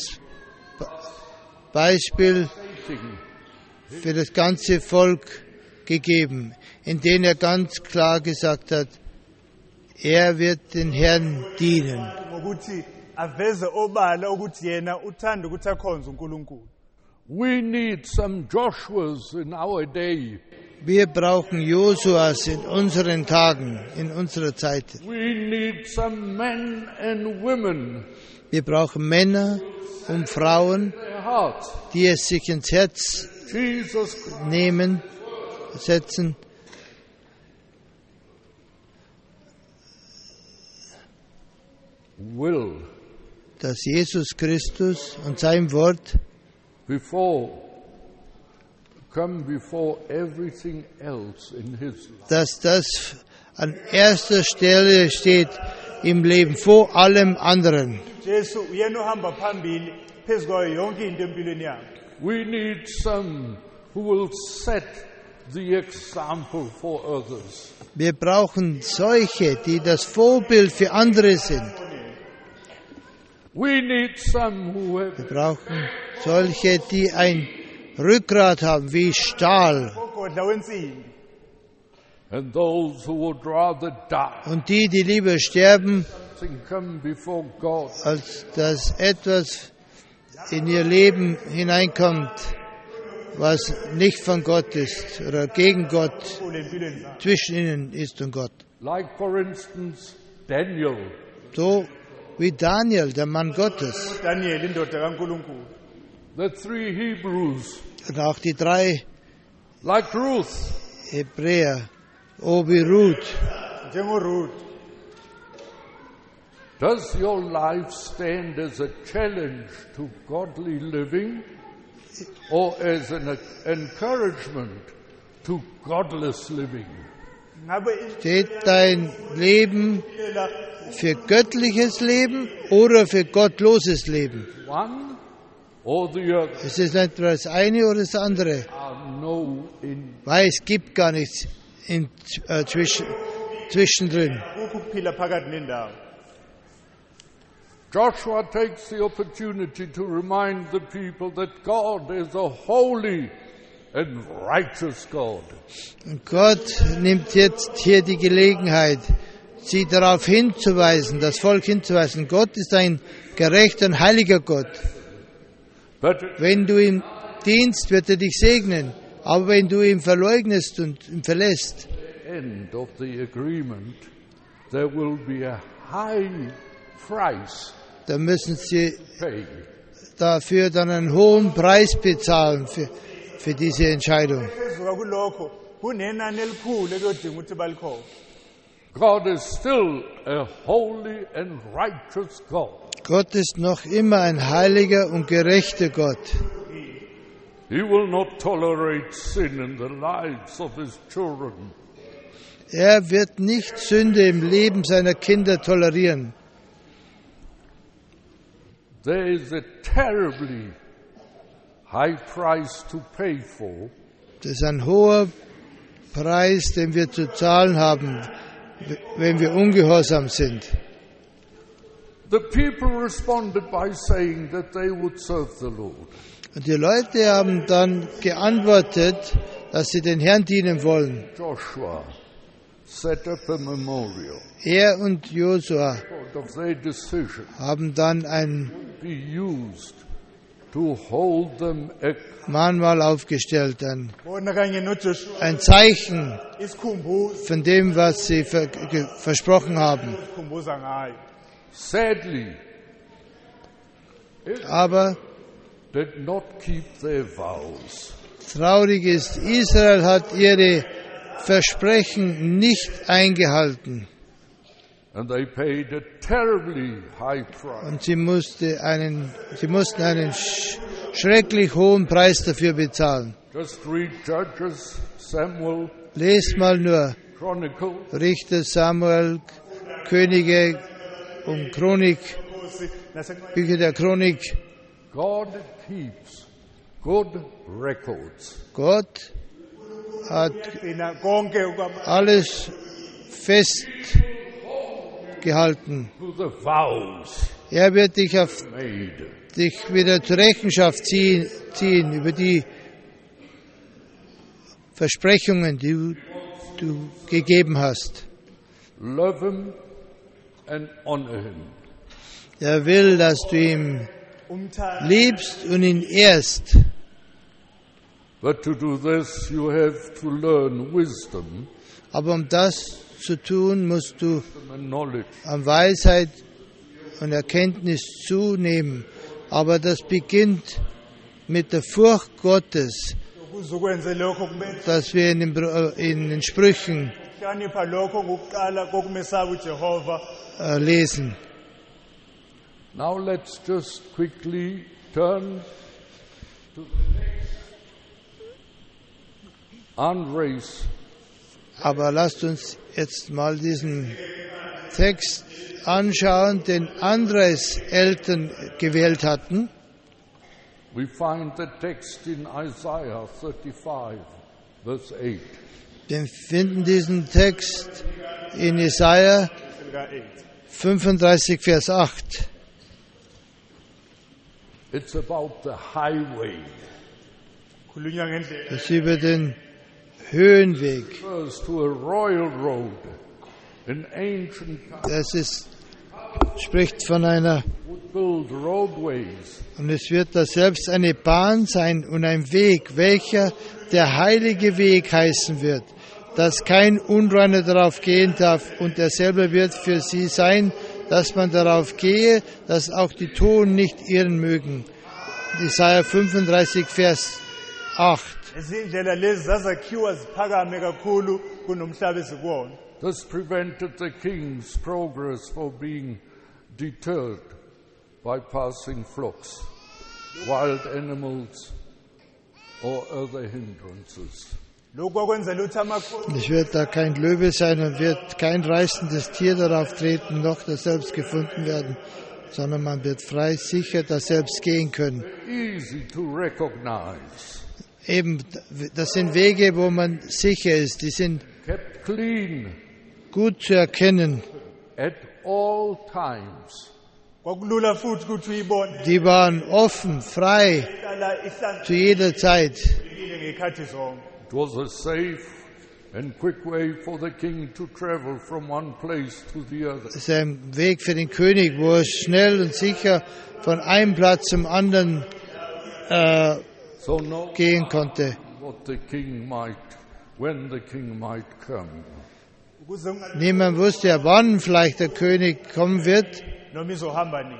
Beispiel Taking für das ganze Volk gegeben, in dem er ganz klar gesagt hat, er wird den Herrn dienen. Ngokuthi aveze obala ukuthi yena uthanda ukuthi akhonze uNkulunkulu. We need some Joshuas in our day. Wir brauchen Josuas in unseren Tagen, in unserer Zeit. We need some men and women, Wir brauchen Männer und Frauen, their hearts. die es sich ins Herz Jesus nehmen, setzen, will, dass Jesus Christus und sein Wort before, come before everything else in His life. dass das an erster Stelle steht im Leben, vor allem anderen. Jesu uyena ohamba phambili phezu kwayo yonke into empilweni yakhe. We need some who will set the example for others. Wir brauchen solche, die das Vorbild für andere sind. We need some who Wir have brauchen solche, die ein Rückgrat haben wie Stahl Ogodla wensimbi. and those who would rather die und die, die lieber sterben, than come before God. als dass etwas in ihr Leben hineinkommt, was nicht von Gott ist oder gegen Gott Kule empilweni zakhe. zwischen ihnen ist und Gott. Like, for instance, Daniel. So wie Daniel, der Mann Gottes, Daniel indoda kaNkulunkulu. The three Hebrews, und auch die drei like Ruth, Hebräer, O wie Ruth. NjengoRuth. does your life stand as a challenge to godly living or as an encouragement to godless living? Ngabe Steht dein Leben impilo für göttliches Leben oder für gottloses Leben? One or the other Es ist entweder das eine oder das andere, are no in. weil es gibt gar nichts in, äh, zwischen, zwischendrin. kukho ukuphila phakathi nendawo. Joshua takes the opportunity to remind the people that God is a holy and righteous God. Und Gott nimmt jetzt hier die Gelegenheit, sie darauf hinzuweisen, das Volk hinzuweisen, Gott ist ein gerechter und heiliger Gott. But Wenn du ihm dienst, wird er dich segnen. Aber wenn du ihn verleugnest und ihn verlässt, at the end of the agreement, there will be a high price dann müssen sie paid. dafür dann einen hohen Preis bezahlen für, für diese Entscheidung. Phezuka kulokho kunenani elikhulu ekuyodinga ukuthi balikhokhe. God is still a holy and righteous God. Gott ist noch immer ein heiliger und gerechter Gott. He will not tolerate sin in the lives of His children. Er wird nicht Sünde im Leben seiner Kinder tolerieren. There is a terribly high price to pay for Das ist ein hoher Preis, den wir zu zahlen haben, wenn wir ungehorsam sind. The people responded by saying that they would serve the Lord. Und die Leute haben dann geantwortet, dass sie den Herrn dienen wollen. Joshua set up a memorial Er und Josua of their decision haben dann ein be used to hold them accountable. Mahnmal aufgestellt, ein, bona kanye noJoshua ein Zeichen isikhumbuzo von dem, was sie ver, ge, versprochen haben. isikhumbuza ngayo. Sadly, Aber did not keep their vows. traurig ist, Israel hat ihre Versprechen nicht eingehalten. And they paid a terribly high price. Und sie, musste einen, sie mussten einen sch schrecklich hohen Preis dafür bezahlen. Just read Judges, Samuel, Lest mal nur Chronicle. Richter, Samuel, Könige und Chronik, Nkosi nasencwadi Bücher der Chronik. God keeps good records. Gott hat gcina konke ukwama alles festgehalten. To the vows Er wird dich, auf, made. dich wieder zur Rechenschaft ziehen, ziehen über die Versprechungen, die du, du gegeben hast. Love him and honor him. Er will, dass du ihn umthanda liebst und ihn ehrst. But to do this, you have to learn wisdom Aber um das zu tun, musst du and knowledge. an Weisheit und Erkenntnis zunehmen. Aber das beginnt mit der Furcht Gottes, ukuze ukwenze lokho kumele dass wir in den, Br- äh, in den Sprüchen hlonipha lokho ngokuqala kokumesaba uJehova. äh, lesen. Now let's just quickly turn to Andres. Aber lasst uns jetzt mal diesen Text anschauen, den Andres Eltern gewählt hatten. We find the text in Isaiah thirty-five, verse eight. Wir finden diesen Text in Jesaja fünfunddreißig, Vers acht. It's about the highway. Khulunywa ngendlela Das ist über den Höhenweg. Refers to a royal road. An ancient time Das ist, spricht von einer, would build roadways und es wird da selbst eine Bahn sein und ein Weg, welcher der heilige Weg heißen wird, dass kein Unreiner darauf gehen darf, und derselbe wird für sie sein, dass man darauf gehe, dass auch die Toten nicht irren mögen. Jesaja fünfunddreißig, Vers acht. izindlela lezi zazakhiwa ziphakame kakhulu kunomhlaba ezikuwona. This prevented the king's progress from being deterred by passing flocks, wild animals, or other hindrances. Lokhu kwakwenzela ukuthi amakhosi Es wird da kein Löwe sein und wird kein reißendes Tier darauf treten, noch das selbst gefunden werden, sondern man wird frei, sicher da selbst gehen können. Easy to recognize, Eben, das sind Wege, wo man sicher ist, die sind kept clean gut zu erkennen, at all times. kwakulula futhi ukuthi uyibone die waren offen, frei, ihlala ihlanzekile zu jeder Zeit. ngekhathi zonke. It was a safe and quick way for the king to travel from one place to the other. Das ist ein Weg für den König, wo er schnell und sicher von einem Platz zum anderen äh, So no gehen konnte. what the king might, when the king might come. Ukuze unga- Niemand wusste ja, wann vielleicht der König kommen wird. noma izohamba nini.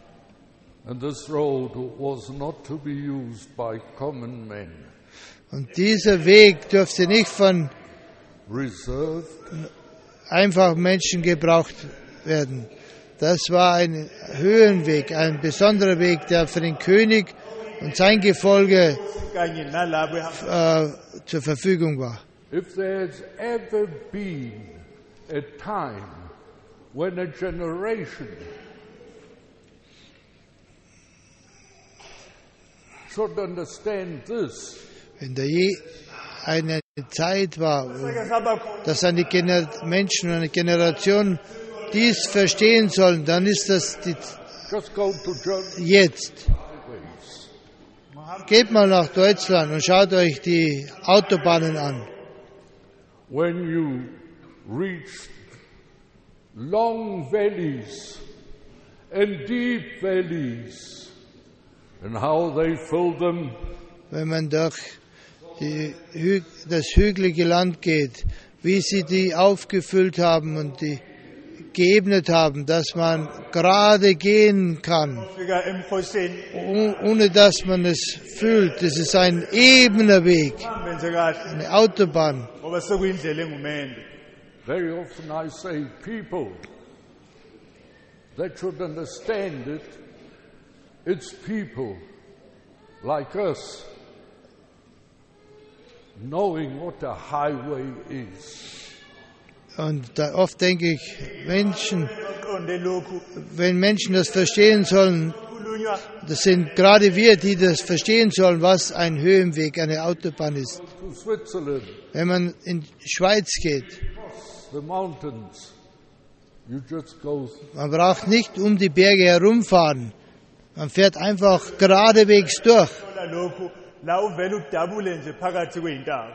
And this road was not to be used by common men. Und dieser Weg dürfte nicht von Reserved einfachen Menschen gebraucht werden. Das war ein Höhenweg, ein besonderer Weg, der für den König und sein Gefolge kanye nalabo ehamba- äh, zur Verfügung war. If there's ever been a time when a generation should understand this, Wenn da je eine Zeit war, Sake saba khona dass eine Gener Menschen, eine Generation dies verstehen sollen, dann ist das die, Just go to Germany. jetzt. Geht mal nach Deutschland und schaut euch die Autobahnen an. When you reach long valleys and deep valleys, and how they fill them Wenn man durch die, Hü- das hügelige Land geht, wie sie die aufgefüllt haben und die geebnet haben, dass man gerade gehen kann, fika emkhosheni oh- ohne dass man es fühlt. Das ist ein ebener Weg, uhambe nje kahle eine Autobahn. ngoba sekuyindlela engumende. very often I say people that should understand it, it's people like us knowing what a highway is. Und da oft denke ich, Menschen, Qonde lokhu wenn Menschen das verstehen sollen, khulunywa das sind gerade wir, die das verstehen sollen, was ein Höhenweg, eine Autobahn ist. To Switzerland, Wenn man in die Schweiz geht, the mountains, you just go man braucht nicht um die Berge herumfahren. Man fährt einfach geradewegs durch. thola lokhu la uvela udabule nje phakathi kweyintaba.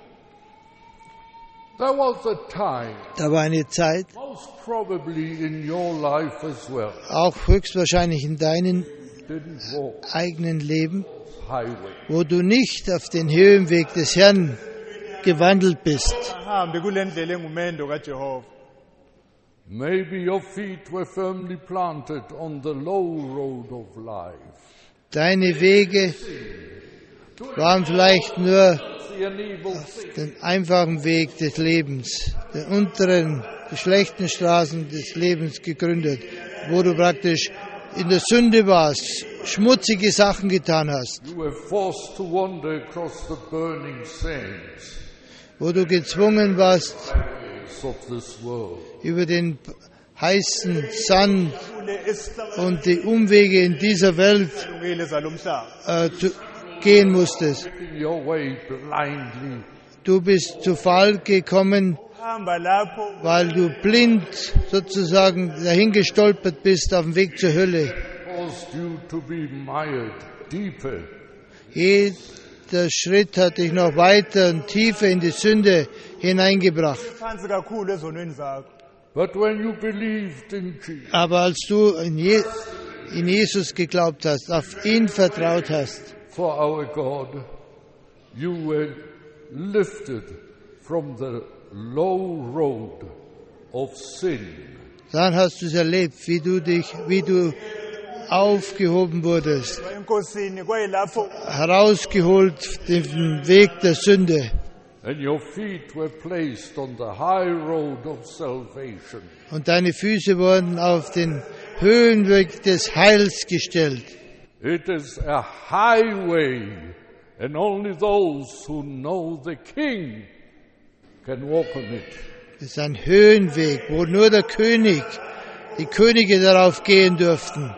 There was a time, Da war eine Zeit, most probably in your life as well, auch höchstwahrscheinlich in deinem didn't walk eigenen Leben, highway. wo du nicht auf den Höhenweg des Herrn gewandelt bist. Ahambe kule ndlela engumendo kaJehova. Maybe your feet were firmly planted on the low road of life. Deine Wege waren vielleicht nur See an evil thing. den einfachen Weg des Lebens, den unteren, die schlechten Straßen des Lebens gegründet, wo du praktisch in der Sünde warst, schmutzige Sachen getan hast, You were forced to wander across the burning sands wo du gezwungen warst, of this world. über den heißen Sand Kule esihlabelungile und die Umwege in dieser Welt zalomhlaba. äh, zu, gehen musstest. In your way blindly. Du bist zu Fall gekommen, Hamba lapho weil du blind sozusagen dahingestolpert bist auf dem Weg zur Hölle. Caused you to be mired deeper. Jeder Schritt hat dich noch weiter und tiefer in die Sünde hineingebracht. phansi kakhulu ezonweni zakho. But when you believed in Jesus, Aber als du in, Je in Jesus geglaubt hast, auf ihn vertraut hast, for our God, you were lifted from the low road of sin dann hast du es erlebt, wie du dich, wie du aufgehoben wurdest, Enkosini kwayilapho herausgeholt den Weg der Sünde. and your feet were placed on the high road of salvation. Und deine Füße wurden auf den Höhenweg des Heils gestellt. It is a highway, and only those who know the King can walk on it. Es ist ein Höhenweg, wo nur der König, die Könige darauf gehen durften.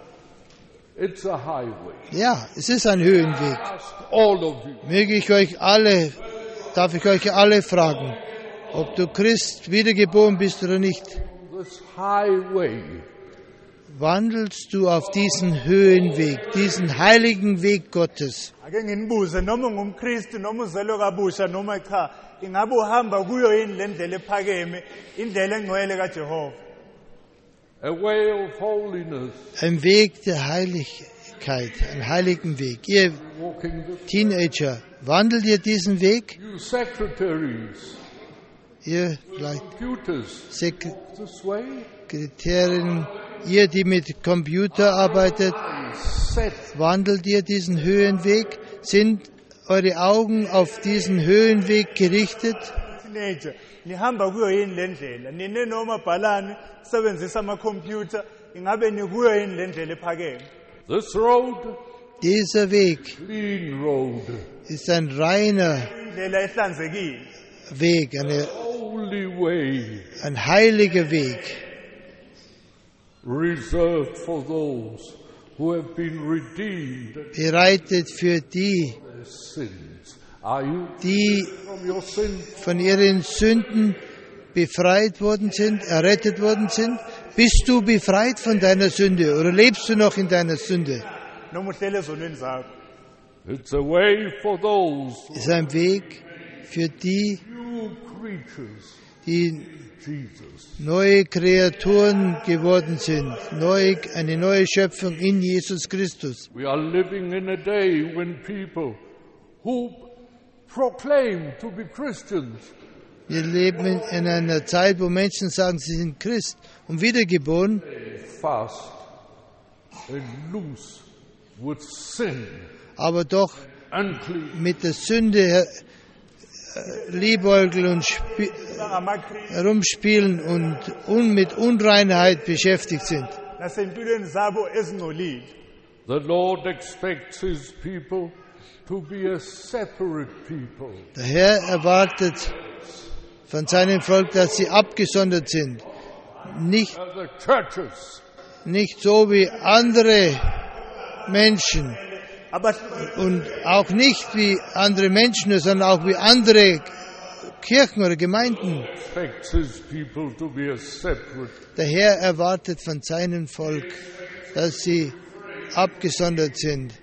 It's a highway. Ja, es ist ein Höhenweg. Ask all of you. Möge ich euch alle, darf ich euch alle fragen, ob du Christ wiedergeboren bist oder nicht. This highway, Wandelst du auf diesen Höhenweg, diesen heiligen Weg Gottes? ake nginibuze noma ungumKristu noma uzelwe kabusha noma cha ingabe uhamba kuyo yini le ndlela ephakeme indlela engcwele kaJehova. a way of holiness, Ein Weg der Heiligkeit, ein heiligen Weg. Ihr walking the Teenager, wandelt ihr diesen Weg? you secretaries, Ihr vielleicht computers, this way. Sekretärin, ihr, die mit Computer arbeitet, Set wandelt ihr diesen Höhenweg? Sind eure Augen auf diesen Höhenweg gerichtet? Teenager nihamba kuyo yini le ndlela nine noma bhalani sebenzisa ama-computer ingabe nikuyo yini le ndlela ephakeme. this road, Dieser Weg clean road, ist ein reiner Indlela ehlanzekile Weg, eine, holy way, ein heiliger Weg, reserved for those who have been redeemed of bereitet für die, their sins. Are you die from your sins? von ihren Sünden befreit worden sind, errettet worden sind? Bist du befreit von deiner Sünde oder lebst du noch in deiner Sünde? noma uhlele ezonweni zakho. It's a way for those Es ist ein Weg für die, new creatures, die Jesus. neue Kreaturen geworden sind, neu, eine neue Schöpfung in Jesus Christus. We are living in a day when people who proclaim to be Christians Wir leben in, in einer Zeit, wo Menschen sagen, sie sind Christ und wiedergeboren, fast and loose with sin, aber doch unclean. mit der Sünde äh, liebäugeln und spi- Bangamakristu herumspielen und un- mit Unreinheit beschäftigt sind. nasempilweni zabo ezingcolile. The Lord expects His people to be a separate people. Der Herr erwartet von seinem Volk, dass sie abgesondert sind. Nicht, As the churches, nicht so wie andere Menschen Aber und auch nicht wie andere Menschen, sondern auch wie andere Kirchen oder Gemeinden. expects His people to be a separate. Der Herr erwartet von seinem Volk, dass sie abgesondert sind,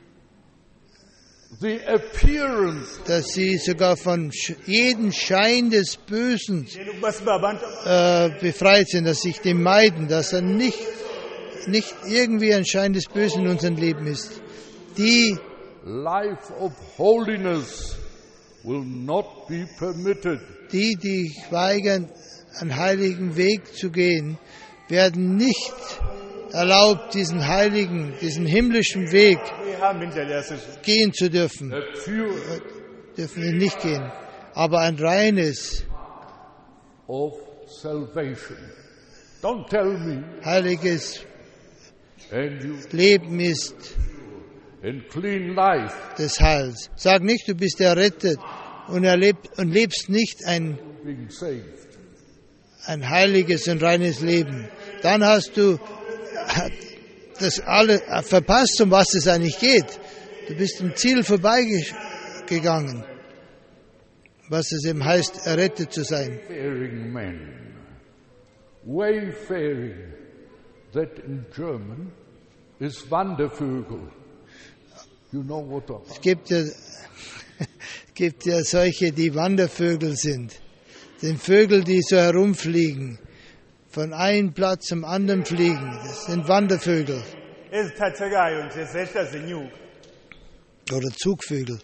The appearance dass sie sogar von sch- jedem Schein des Bösen ukuba sibe abantu äh, befreit sind, dass sich dem meiden, dass er nicht, nicht irgendwie ein Schein des Bösen in unserem Leben ist. Die, life of holiness will not be permitted. die, die weigern, einen heiligen Weg zu gehen, werden nicht erlaubt, diesen heiligen, diesen himmlischen Weg ihamba indlela yasezulu. gehen zu dürfen. A pure Dürfen wir nicht gehen. Aber ein reines, of salvation. Don't tell me, heiliges and you Leben ist and clean life des Heils. Sag nicht, du bist errettet und, erlebt, und lebst nicht ein, being saved. ein heiliges und reines Leben. Dann hast du das alle verpasst, um was es eigentlich geht. Du bist am Ziel vorbeigegangen, was es eben heißt, errettet zu sein. Wayfaring men. Wayfaring, that in German is Wandervögel. You know what I Es gibt ja, gibt ja solche, die Wandervögel sind. Das sind Vögel, die so herumfliegen, von einem Platz zum anderen fliegen. Das sind Wandervögel ezithathekayo nje zehla zenyuka. oder Zugvögel.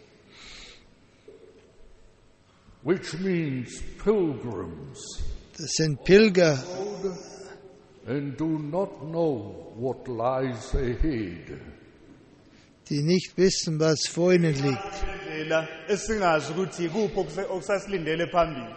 which means pilgrims, Das sind Pilger and do not know what lies ahead. die nicht wissen, was vor ihnen liegt. Indlela esingazi ukuthi ikuphi okuse- okusasilindele phambili.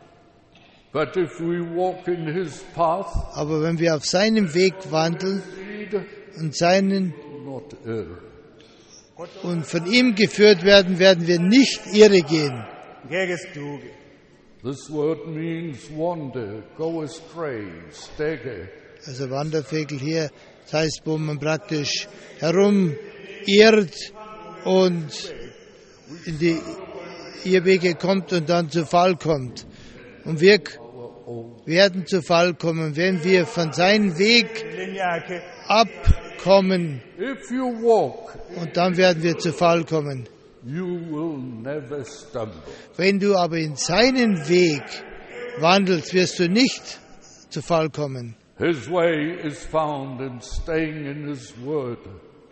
But if we walk in His path, Aber wenn wir auf seinem Weg wandeln lead, und, seinen, not err. und von ihm geführt werden, werden wir nicht irre gehen. Ngeke siduke. This word means wander, go astray, stagger. Also Wandervögel hier, das heißt, wo man praktisch herumirrt und in die Irrwege kommt und dann zu Fall kommt. Und wir k- werden zu Fall kommen, wenn wir von seinem Weg Endleleni yakhe abkommen, If you walk, und dann werden wir zu Fall kommen. you will never stumble. Wenn du aber in seinen Weg wandelst, wirst du nicht zu Fall kommen. His way is found in staying in His Word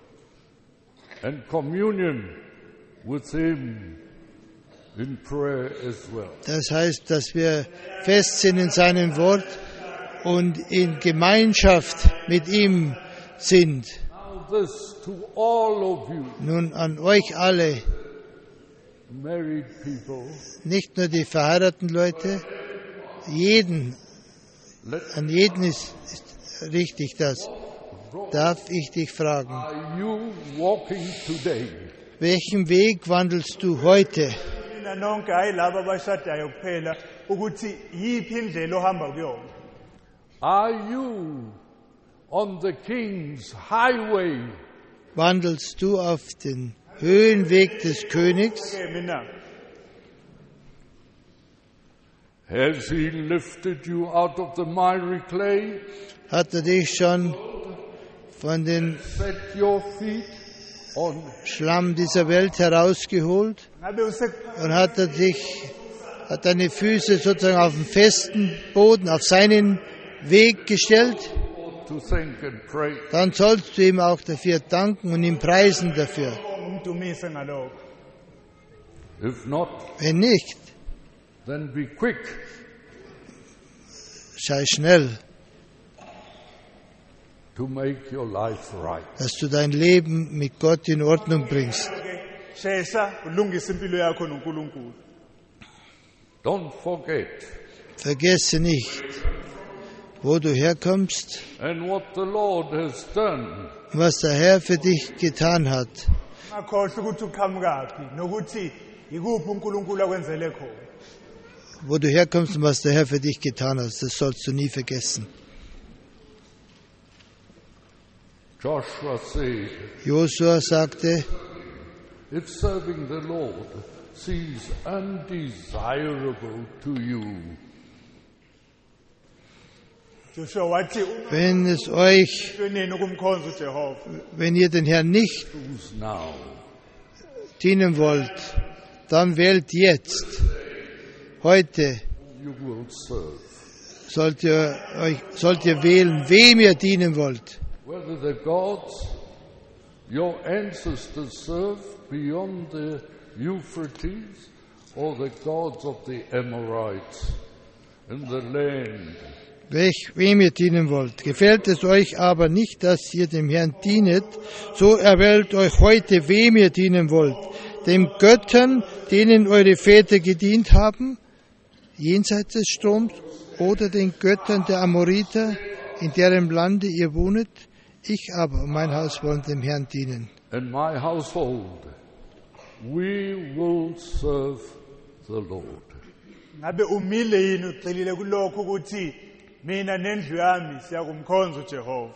and communion with Him in prayer as well. Das heißt, dass wir fest sind in seinem Wort und in Gemeinschaft mit ihm sind. Now this to all of you Nun an euch alle, married people, nicht nur die verheirateten Leute, jeden, let, an jeden ist, ist richtig das. Darf ich dich fragen, are you walking today welchen Weg wandelst du heute? mina nonke hayi laba abashadayo kuphela ukuthi yiphi indlela ohamba kuyona. Are you on the King's highway? Wandelst du auf den Höhenweg des Königs? Ke mina Has he lifted you out of the miry clay, Hat er dich schon von den set your feet on Schlamm dieser Welt herausgeholt ngabe use und hat er dich, hat deine Füße sozusagen auf den festen Boden, auf seinen Weg gestellt? to thank and pray? Dann sollst du ihm auch dafür danken und ihm preisen dafür. umdumise ngalokho. If not, Wenn nicht, then be quick. sei schnell, To make your life right. dass du dein Leben mit Gott in Ordnung bringst. Shesha ulungise impilo yakho noNkulunkulu. Don't forget. Vergesse nicht, wo du herkommst, And what the Lord has done. was der Herr für dich getan hat. Ungakhohlwa ukuthi uqhamukaphi nokuthi ikuphi uNkulunkulu akwenzele khona. Wo du herkommst und was der Herr für dich getan hat, das sollst du nie vergessen. Joshua said, Josua sagte, if serving the Lord seems undesirable to you, Joshua wathi wenn es euch, umhlonini ukumkhonza uJehova. wenn ihr den Herrn nicht choose now. dienen wollt, dann wählt jetzt. Heute You will serve. sollt ihr, euch, sollt ihr wählen, wem ihr dienen wollt. Whether the gods your ancestors served beyond the Euphrates or the gods of the Amorites in the land. Welch, wem ihr dienen wollt. Gefällt es euch aber nicht, dass ihr dem Herrn dienet, so erwählt euch heute, wem ihr dienen wollt. Den Göttern, denen eure Väter gedient haben, jenseits des Stroms, oder den Göttern der Amoriter, in deren Lande ihr wohnet. Ich aber und mein Haus wollen dem Herrn dienen. And my household, we will serve the Lord. Ngabe umile yini ucelile kulokho ukuthi mina nendlu yami siyakumkhonza uJehova.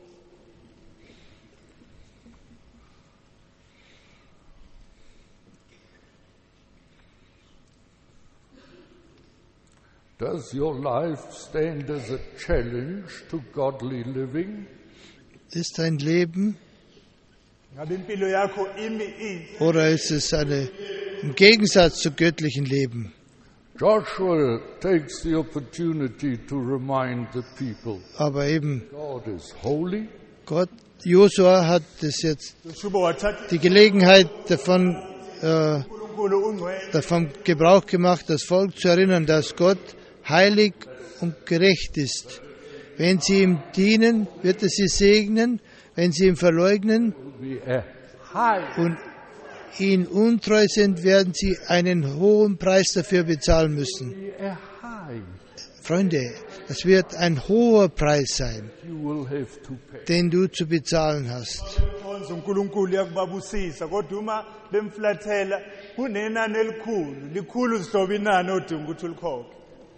Does your life stand as a challenge to godly living? Ist dein Leben Ngabe impilo yakho imi i oder ist es eine, im Gegensatz zu göttlichen Leben? Joshua takes the opportunity to remind the people, Aber eben God is holy, Gott, Josua hat es jetzt Joshua wathatha die Gelegenheit davon, äh, uNkulunkulu ungcwele. davon Gebrauch gemacht, das Volk zu erinnern, dass Gott heilig und gerecht ist. Wenn sie ihm dienen, wird er sie segnen. Wenn sie ihn verleugnen be a high und ihn untreu sind, werden sie einen hohen Preis dafür bezahlen müssen. be a high Freunde, es wird ein hoher Preis sein, you will have to pay. den du zu bezahlen hast. Khonza uNkulunkulu yakubabusisa kodwa uma bemflathela kunenani elikhulu likhulu zihlobo inani odinga ukuthi ulikhokhe.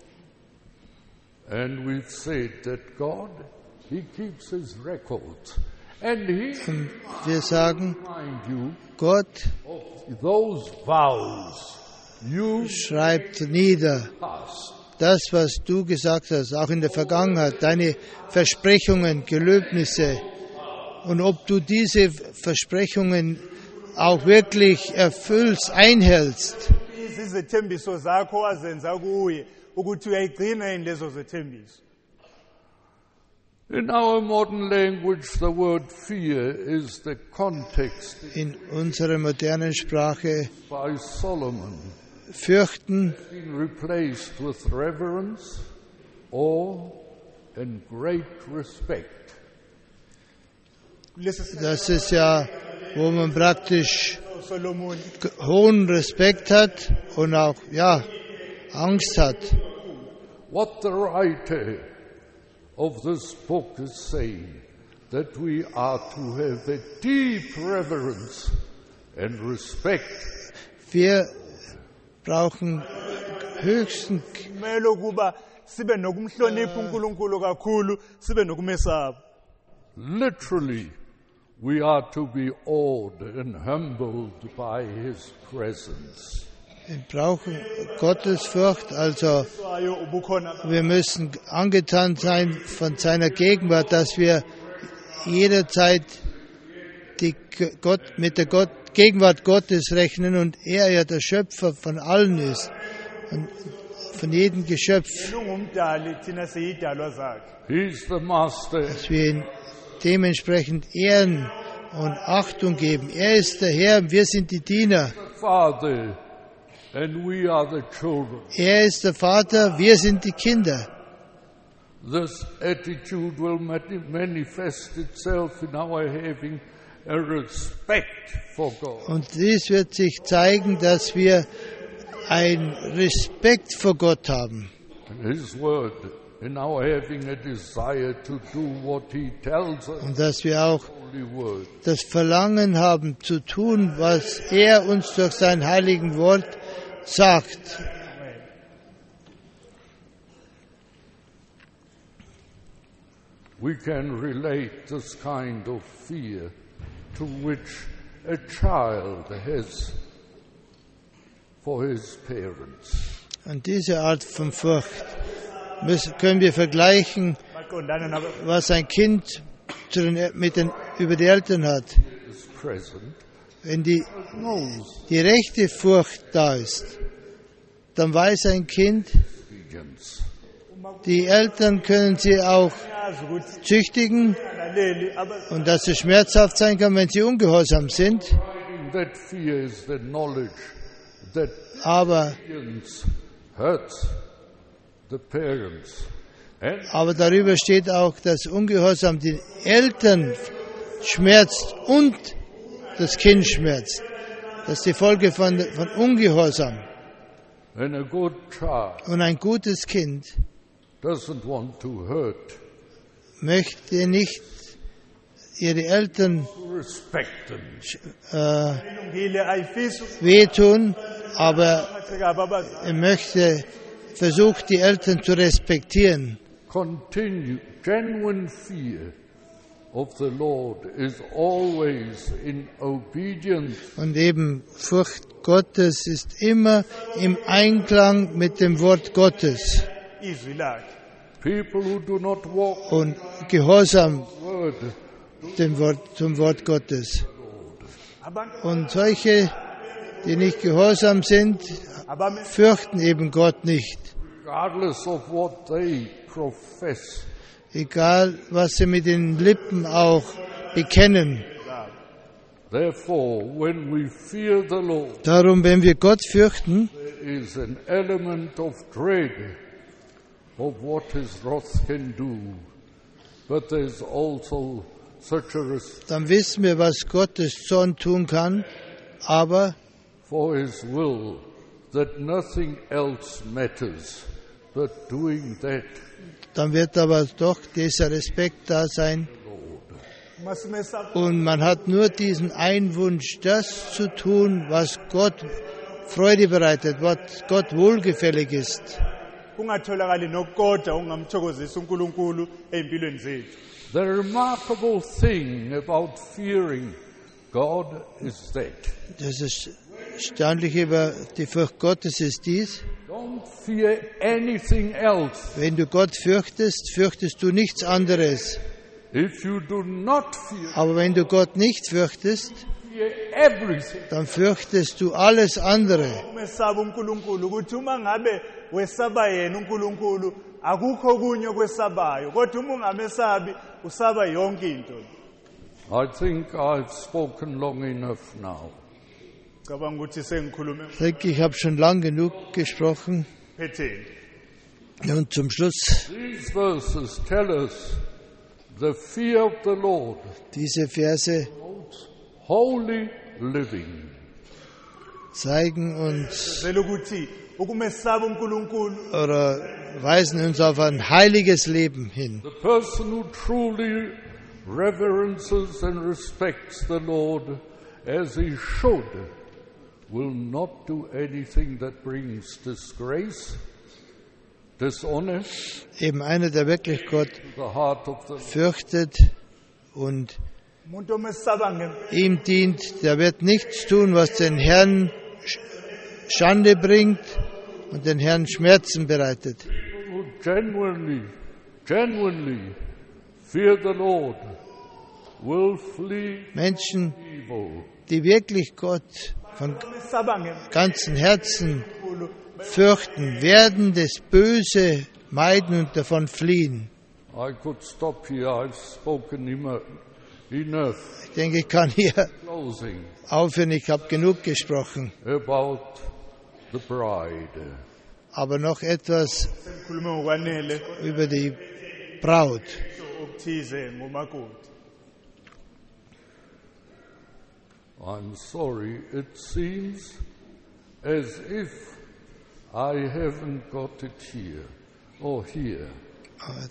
And we've said that God, He keeps His records. And He Und wir sagen, remind you Gott of those vows you schreibt nieder passed. das, was du gesagt hast, auch in der Vergangenheit, deine Versprechungen, Gelöbnisse. Und ob du diese Versprechungen auch wirklich erfüllst, einhältst. Izithembiso zakho wazenza kuye ukuthi uyayigcina yini lezo zethembiso. In our modern language, the word fear is the context In unserer modernen Sprache by Solomon, fürchten been replaced with reverence, awe, and great respect. Lesi das ist ja, wo man praktisch Solomon hohen Respekt hat und auch, ja, Angst hat. What the writer of this book is saying, that we are to have a deep reverence and respect Wir brauchen höchsten kumele ukuba sibe nokumhlonipha uNkulunkulu kakhulu sibe nokumesaba. literally. We are to be awed and humbled by His presence. Wir brauchen Gottesfurcht, also wayo ubukhona wir müssen angetan sein von seiner Gegenwart, dass wir jederzeit die Gott, mit der Gott, Gegenwart Gottes rechnen und er ja der Schöpfer von allen ist, und von jedem Geschöpf, ungumdali thina siyidalwa zakhe. He's the master. dass wir ihn dementsprechend ehren und Achtung geben. Er ist der Herr, wir sind die Diener. Father, and we are the children. Er ist der Vater, wir sind die Kinder. This attitude will mani- manifest itself in our having a respect for God. Und dies wird sich zeigen, dass wir einen Respekt vor Gott haben. And His word, in our having a desire to do what He tells us, Und dass wir auch Holy Word. das Verlangen haben zu tun, was er uns durch sein heiligen Wort sagt. We can relate this kind of fear to which a child has for his parents. Und diese Art von Furcht müssen, können wir vergleichen, Baqondana nabo was ein Kind zu den, mit den, über die Eltern hat. Is present, Wenn die, knows die rechte Furcht da ist, dann weiß ein Kind, obedience. die Eltern können sie auch yazi ukuthi züchtigen laleli aba und dass es schmerzhaft sein kann, wenn sie ungehorsam sind. Hiding that fear is the knowledge that Aber, obedience hurts the parents. And aber darüber steht auch, dass Ungehorsam die Eltern schmerzt und das Kind schmerzt. Das ist die Folge von, von Ungehorsam. and a good child Und ein gutes Kind doesn't want to hurt, möchte nicht ihre Eltern to respect them. äh, ilungile ayifisi wehtun, aber ukuphatheka ababazi er möchte, versucht die Eltern zu respektieren. Continue. Genuine fear of the Lord is always in obedience Und eben Furcht Gottes ist immer im Einklang mit dem Wort Gottes. izwi lakhe. people who do not walk Und Gehorsam word dem Wort, zum Wort Gottes. Abantu Und solche, die nicht gehorsam sind, abame fürchten eben Gott nicht. regardless of what they profess. Egal, was sie mit den Lippen auch bekennen. Therefore, when we fear the Lord, Darum, wenn wir Gott fürchten, there is an element of dread of what His wrath can do. But there's also such a respect dann wissen wir, was Gottes Zorn tun kann. Aber for His will that nothing else matters but doing that. dann wird aber doch dieser Respekt da sein. masimesa Und man hat nur diesen einen Wunsch, das zu tun, was Gott Freude bereitet, was Gott wohlgefällig ist. kungatholakali nokukodwa ungamthokozisa uNkulunkulu ezimpilweni zethu. The remarkable thing about fearing God is that Das ist Erstaunliche über die Furcht Gottes ist dies: don't fear anything else. Wenn du Gott fürchtest, fürchtest du nichts anderes. If you do not fear, Aber wenn du Gott nicht fürchtest, fear everything. dann fürchtest du alles andere. Umesaba uNkulunkulu ukuthi uma ngabe wesaba yena uNkulunkulu akukho kunye kwesabayo kodwa uma ungamesabi usaba yonke into. I think I've spoken long enough now. Cabanga ukuthi sengikhulume Ich denke, ich habe schon lang genug gesprochen. phetheni. Und zum Schluss, These verses tell us the fear of the Lord, diese Verse holy living. zeigen uns Zela ukuthi ukumesaba uNkulunkulu oder weisen uns auf ein heiliges Leben hin. The person who truly reverences and respects the Lord as he should will not do anything that brings disgrace, dishonor Eben einer, der wirklich Gott to the heart of the fürchtet und umuntu omesaba nge ihm dient, der wird nichts tun, was den Herrn sch- Schande bringt und den Herrn Schmerzen bereitet. who genuinely, genuinely fear the Lord will flee Menschen, evil. die wirklich Gott von Sabange ganzem Herzen fürchten, werden das Böse meiden und davon fliehen. I could stop here. I've spoken emo- enough. Ich denke, ich kann hier Closing aufhören, ich habe genug gesprochen. about the bride. Aber noch etwas khulume ngokwanele über die Braut. okuthize ngomakoti. I'm sorry, it seems as if I haven't got it here or here. Aber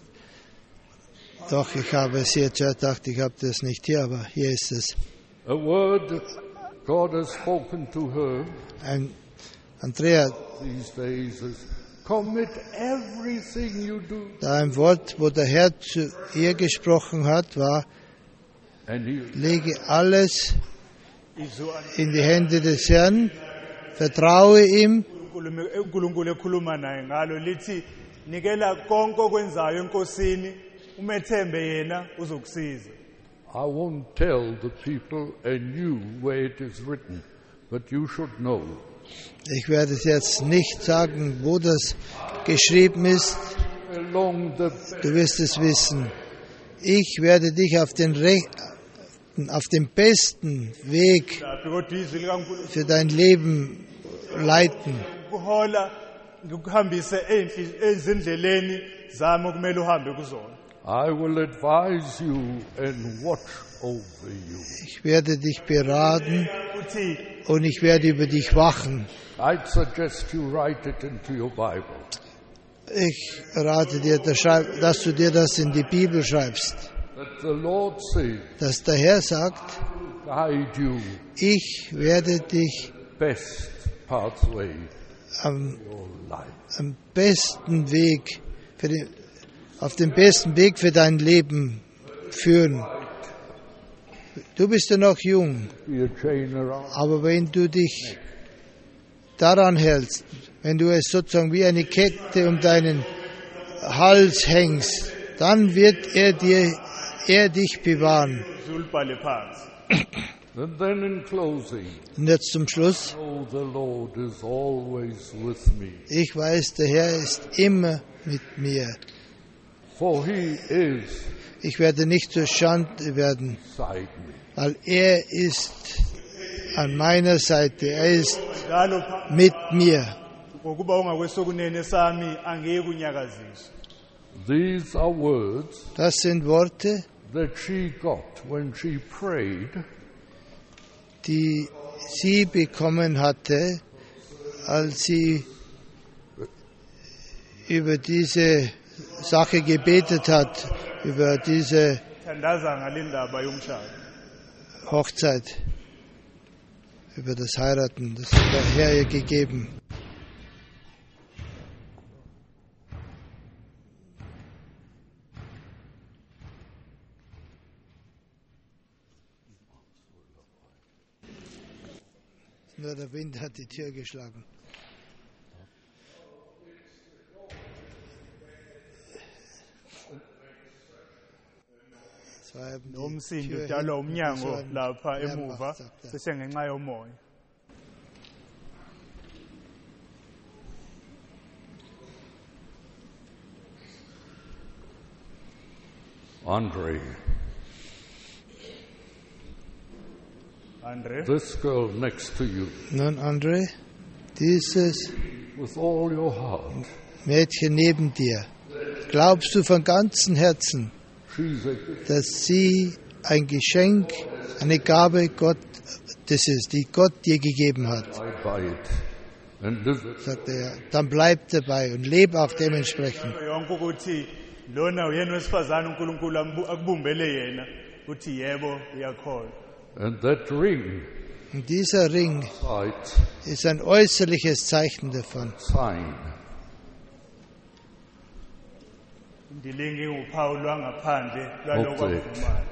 doch, ich habe es jetzt gedacht, ich habe das nicht hier, aber hier ist es. A word God has spoken to her Ein Andrea, these days is commit everything you do. da ein Wort, wo der Herr zu ihr gesprochen hat, war, And he, lege alles Izwi in die Hände des Herrn, vertraue ihm uNkulunkulu uNkulunkulu ekhuluma naye ngalo lithi nikela konke okwenzayo enkosini umethembe yena uzokusiza. I won't tell the people and you where it is written, but you should know. Ich werde es jetzt nicht sagen, wo das geschrieben ist. Along the Du wirst es wissen. Ich werde dich auf den, Re- auf den besten Weg Laphi kodwa izwi likaNkulunkulu für dein Leben leiten. kuhola ngikuhambise endli- ezindleleni zami okumele uhambe kuzona. I will advise you and watch over you. Ich werde dich beraten Uthi und ich werde über dich wachen. I'd suggest you write it into your Bible. Ich rate dir, dass du dir das in die Bibel schreibst. That the Lord says, Dass der Herr sagt, guide you ich werde dich best pathway am, your life. am besten Weg, für den, auf dem besten Weg für dein Leben führen. Du bist ja noch jung, Be a chain around. aber wenn du dich daran hältst, wenn du es sozusagen wie eine Kette um deinen Hals hängst, dann wird er dir, er dich bewahren. zulibhale phansi. And then in closing, Und jetzt zum Schluss. oh, the Lord is always with me. Ich weiß, der Herr ist immer mit mir. For he is Ich werde nicht zur Schande werden, beside me. weil er ist an meiner Seite. Er ist Njalo mit mir. ngokuba ungakwesokunene sami angeke unyakaziswe. These are words Das sind Worte, that she got when she prayed die sie bekommen hatte, als sie über diese Sache gebetet hat, über diese Thandaza ngale ndaba yomshado. Hochzeit, über das Heiraten. Das hat der Herr ihr gegeben. Nur der Wind hat die Tür geschlagen. Es war eben die Nomsindo Tür udalwa hinten, umnyango so ein lapha Lärm emuva macht, sagt er. sesengenxa yomoya. Andre, Andre, this girl next to you, Nun, André, dieses with all your heart, Mädchen neben dir, glaubst du von ganzem Herzen, she's a gift dass sie ein Geschenk, eine Gabe Gottes ist, die Gott dir gegeben hat? by it and live it. Sagt er, dann bleib dabei und lebe auch dementsprechend. yonke ukuthi lona uyena wesifazane uNkulunkulu ambu- akubumbele yena uthi yebo uyakholwa. And that ring, Und dieser Ring sight, ist ein äußerliches Zeichen davon. sign, Indilingi nguphawu lwangaphandle lwalokho Okay. akuvumayo.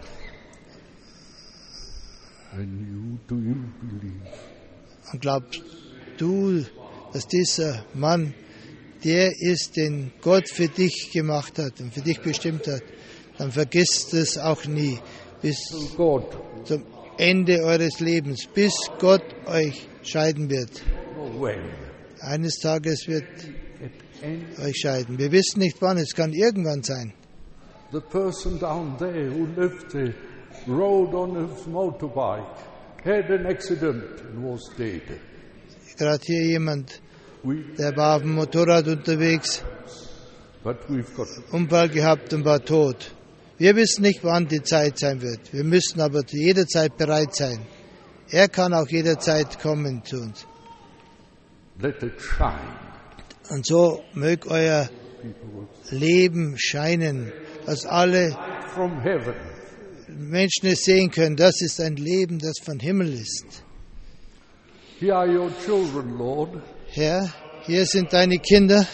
and you, do you believe? Und glaubst du, dass dieser Mann der ist, den Gott für dich gemacht hat und für dich bestimmt hat, dann vergisst es auch nie bis God, zum Ende eures Lebens, bis Gott euch scheiden wird. no way. Eines Tages wird At any, euch scheiden. Wir wissen nicht wann, es kann irgendwann sein. the person down there who lived there rode on his motorbike, had an accident and was dead. Gerade hier jemand, We, der war auf dem Motorrad unterwegs, but we've got Unfall gehabt und war tot. Wir wissen nicht, wann die Zeit sein wird. Wir müssen aber zu jeder Zeit bereit sein. Er kann auch jederzeit kommen zu uns. let it shine. Und so möge euer Leben scheinen, dass alle From heaven, Menschen es sehen können. Das ist ein Leben, das von Himmel ist. here are your children, Lord. Herr, hier sind deine Kinder,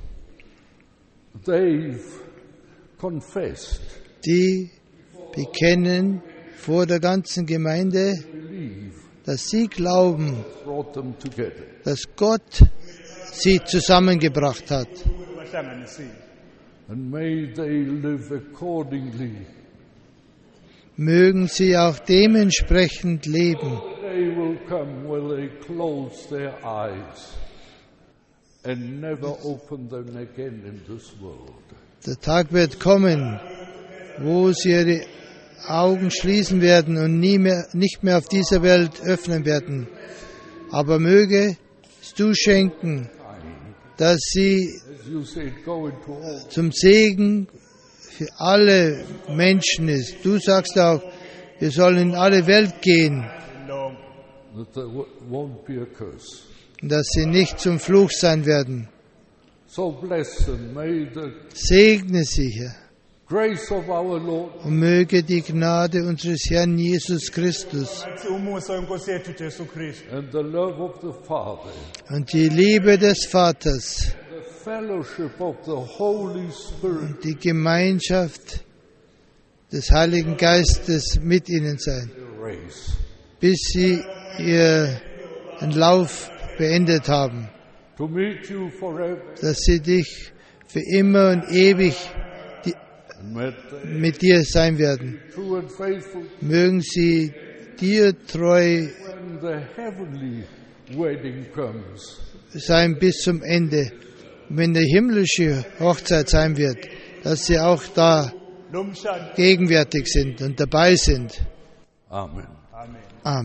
They've confessed, die bekennen vor der ganzen Gemeinde, believe, dass sie glauben, brought them together. dass Gott sie zusammengebracht hat. Bahlanganisile. And may they live accordingly. Mögen sie auch dementsprechend leben. They will come where they close their eyes and never open them again in this world. Der Tag wird kommen, wo sie ihre Augen schließen werden und nie mehr, nicht mehr auf dieser Welt öffnen werden. Aber möge du schenken, dass sie As you said, go into all, zum Segen für alle Menschen ist. Du sagst auch, wir sollen in alle Welt gehen, Lo that there w- won't be a curse. und dass sie nicht zum Fluch sein werden. So bless them. May the Segne sie, Herr, grace of our Lord und möge die Gnade unseres Herrn Jesus Christus athi umusa wenkosi yethu Jesu Kristu and the love of the Father, und die Liebe des Vaters the fellowship of the Holy Spirit und die Gemeinschaft des Heiligen Geistes mit ihnen sein, race. bis sie ihren Lauf beendet haben, To meet you forever dass sie dich für immer und ewig die, and may they mit dir sein werden. be true and faithful Mögen sie dir treu when the heavenly wedding comes. sein bis zum Ende. Wenn die himmlische Hochzeit sein wird, dass sie auch da lo mshado gegenwärtig sind und dabei sind. Amen.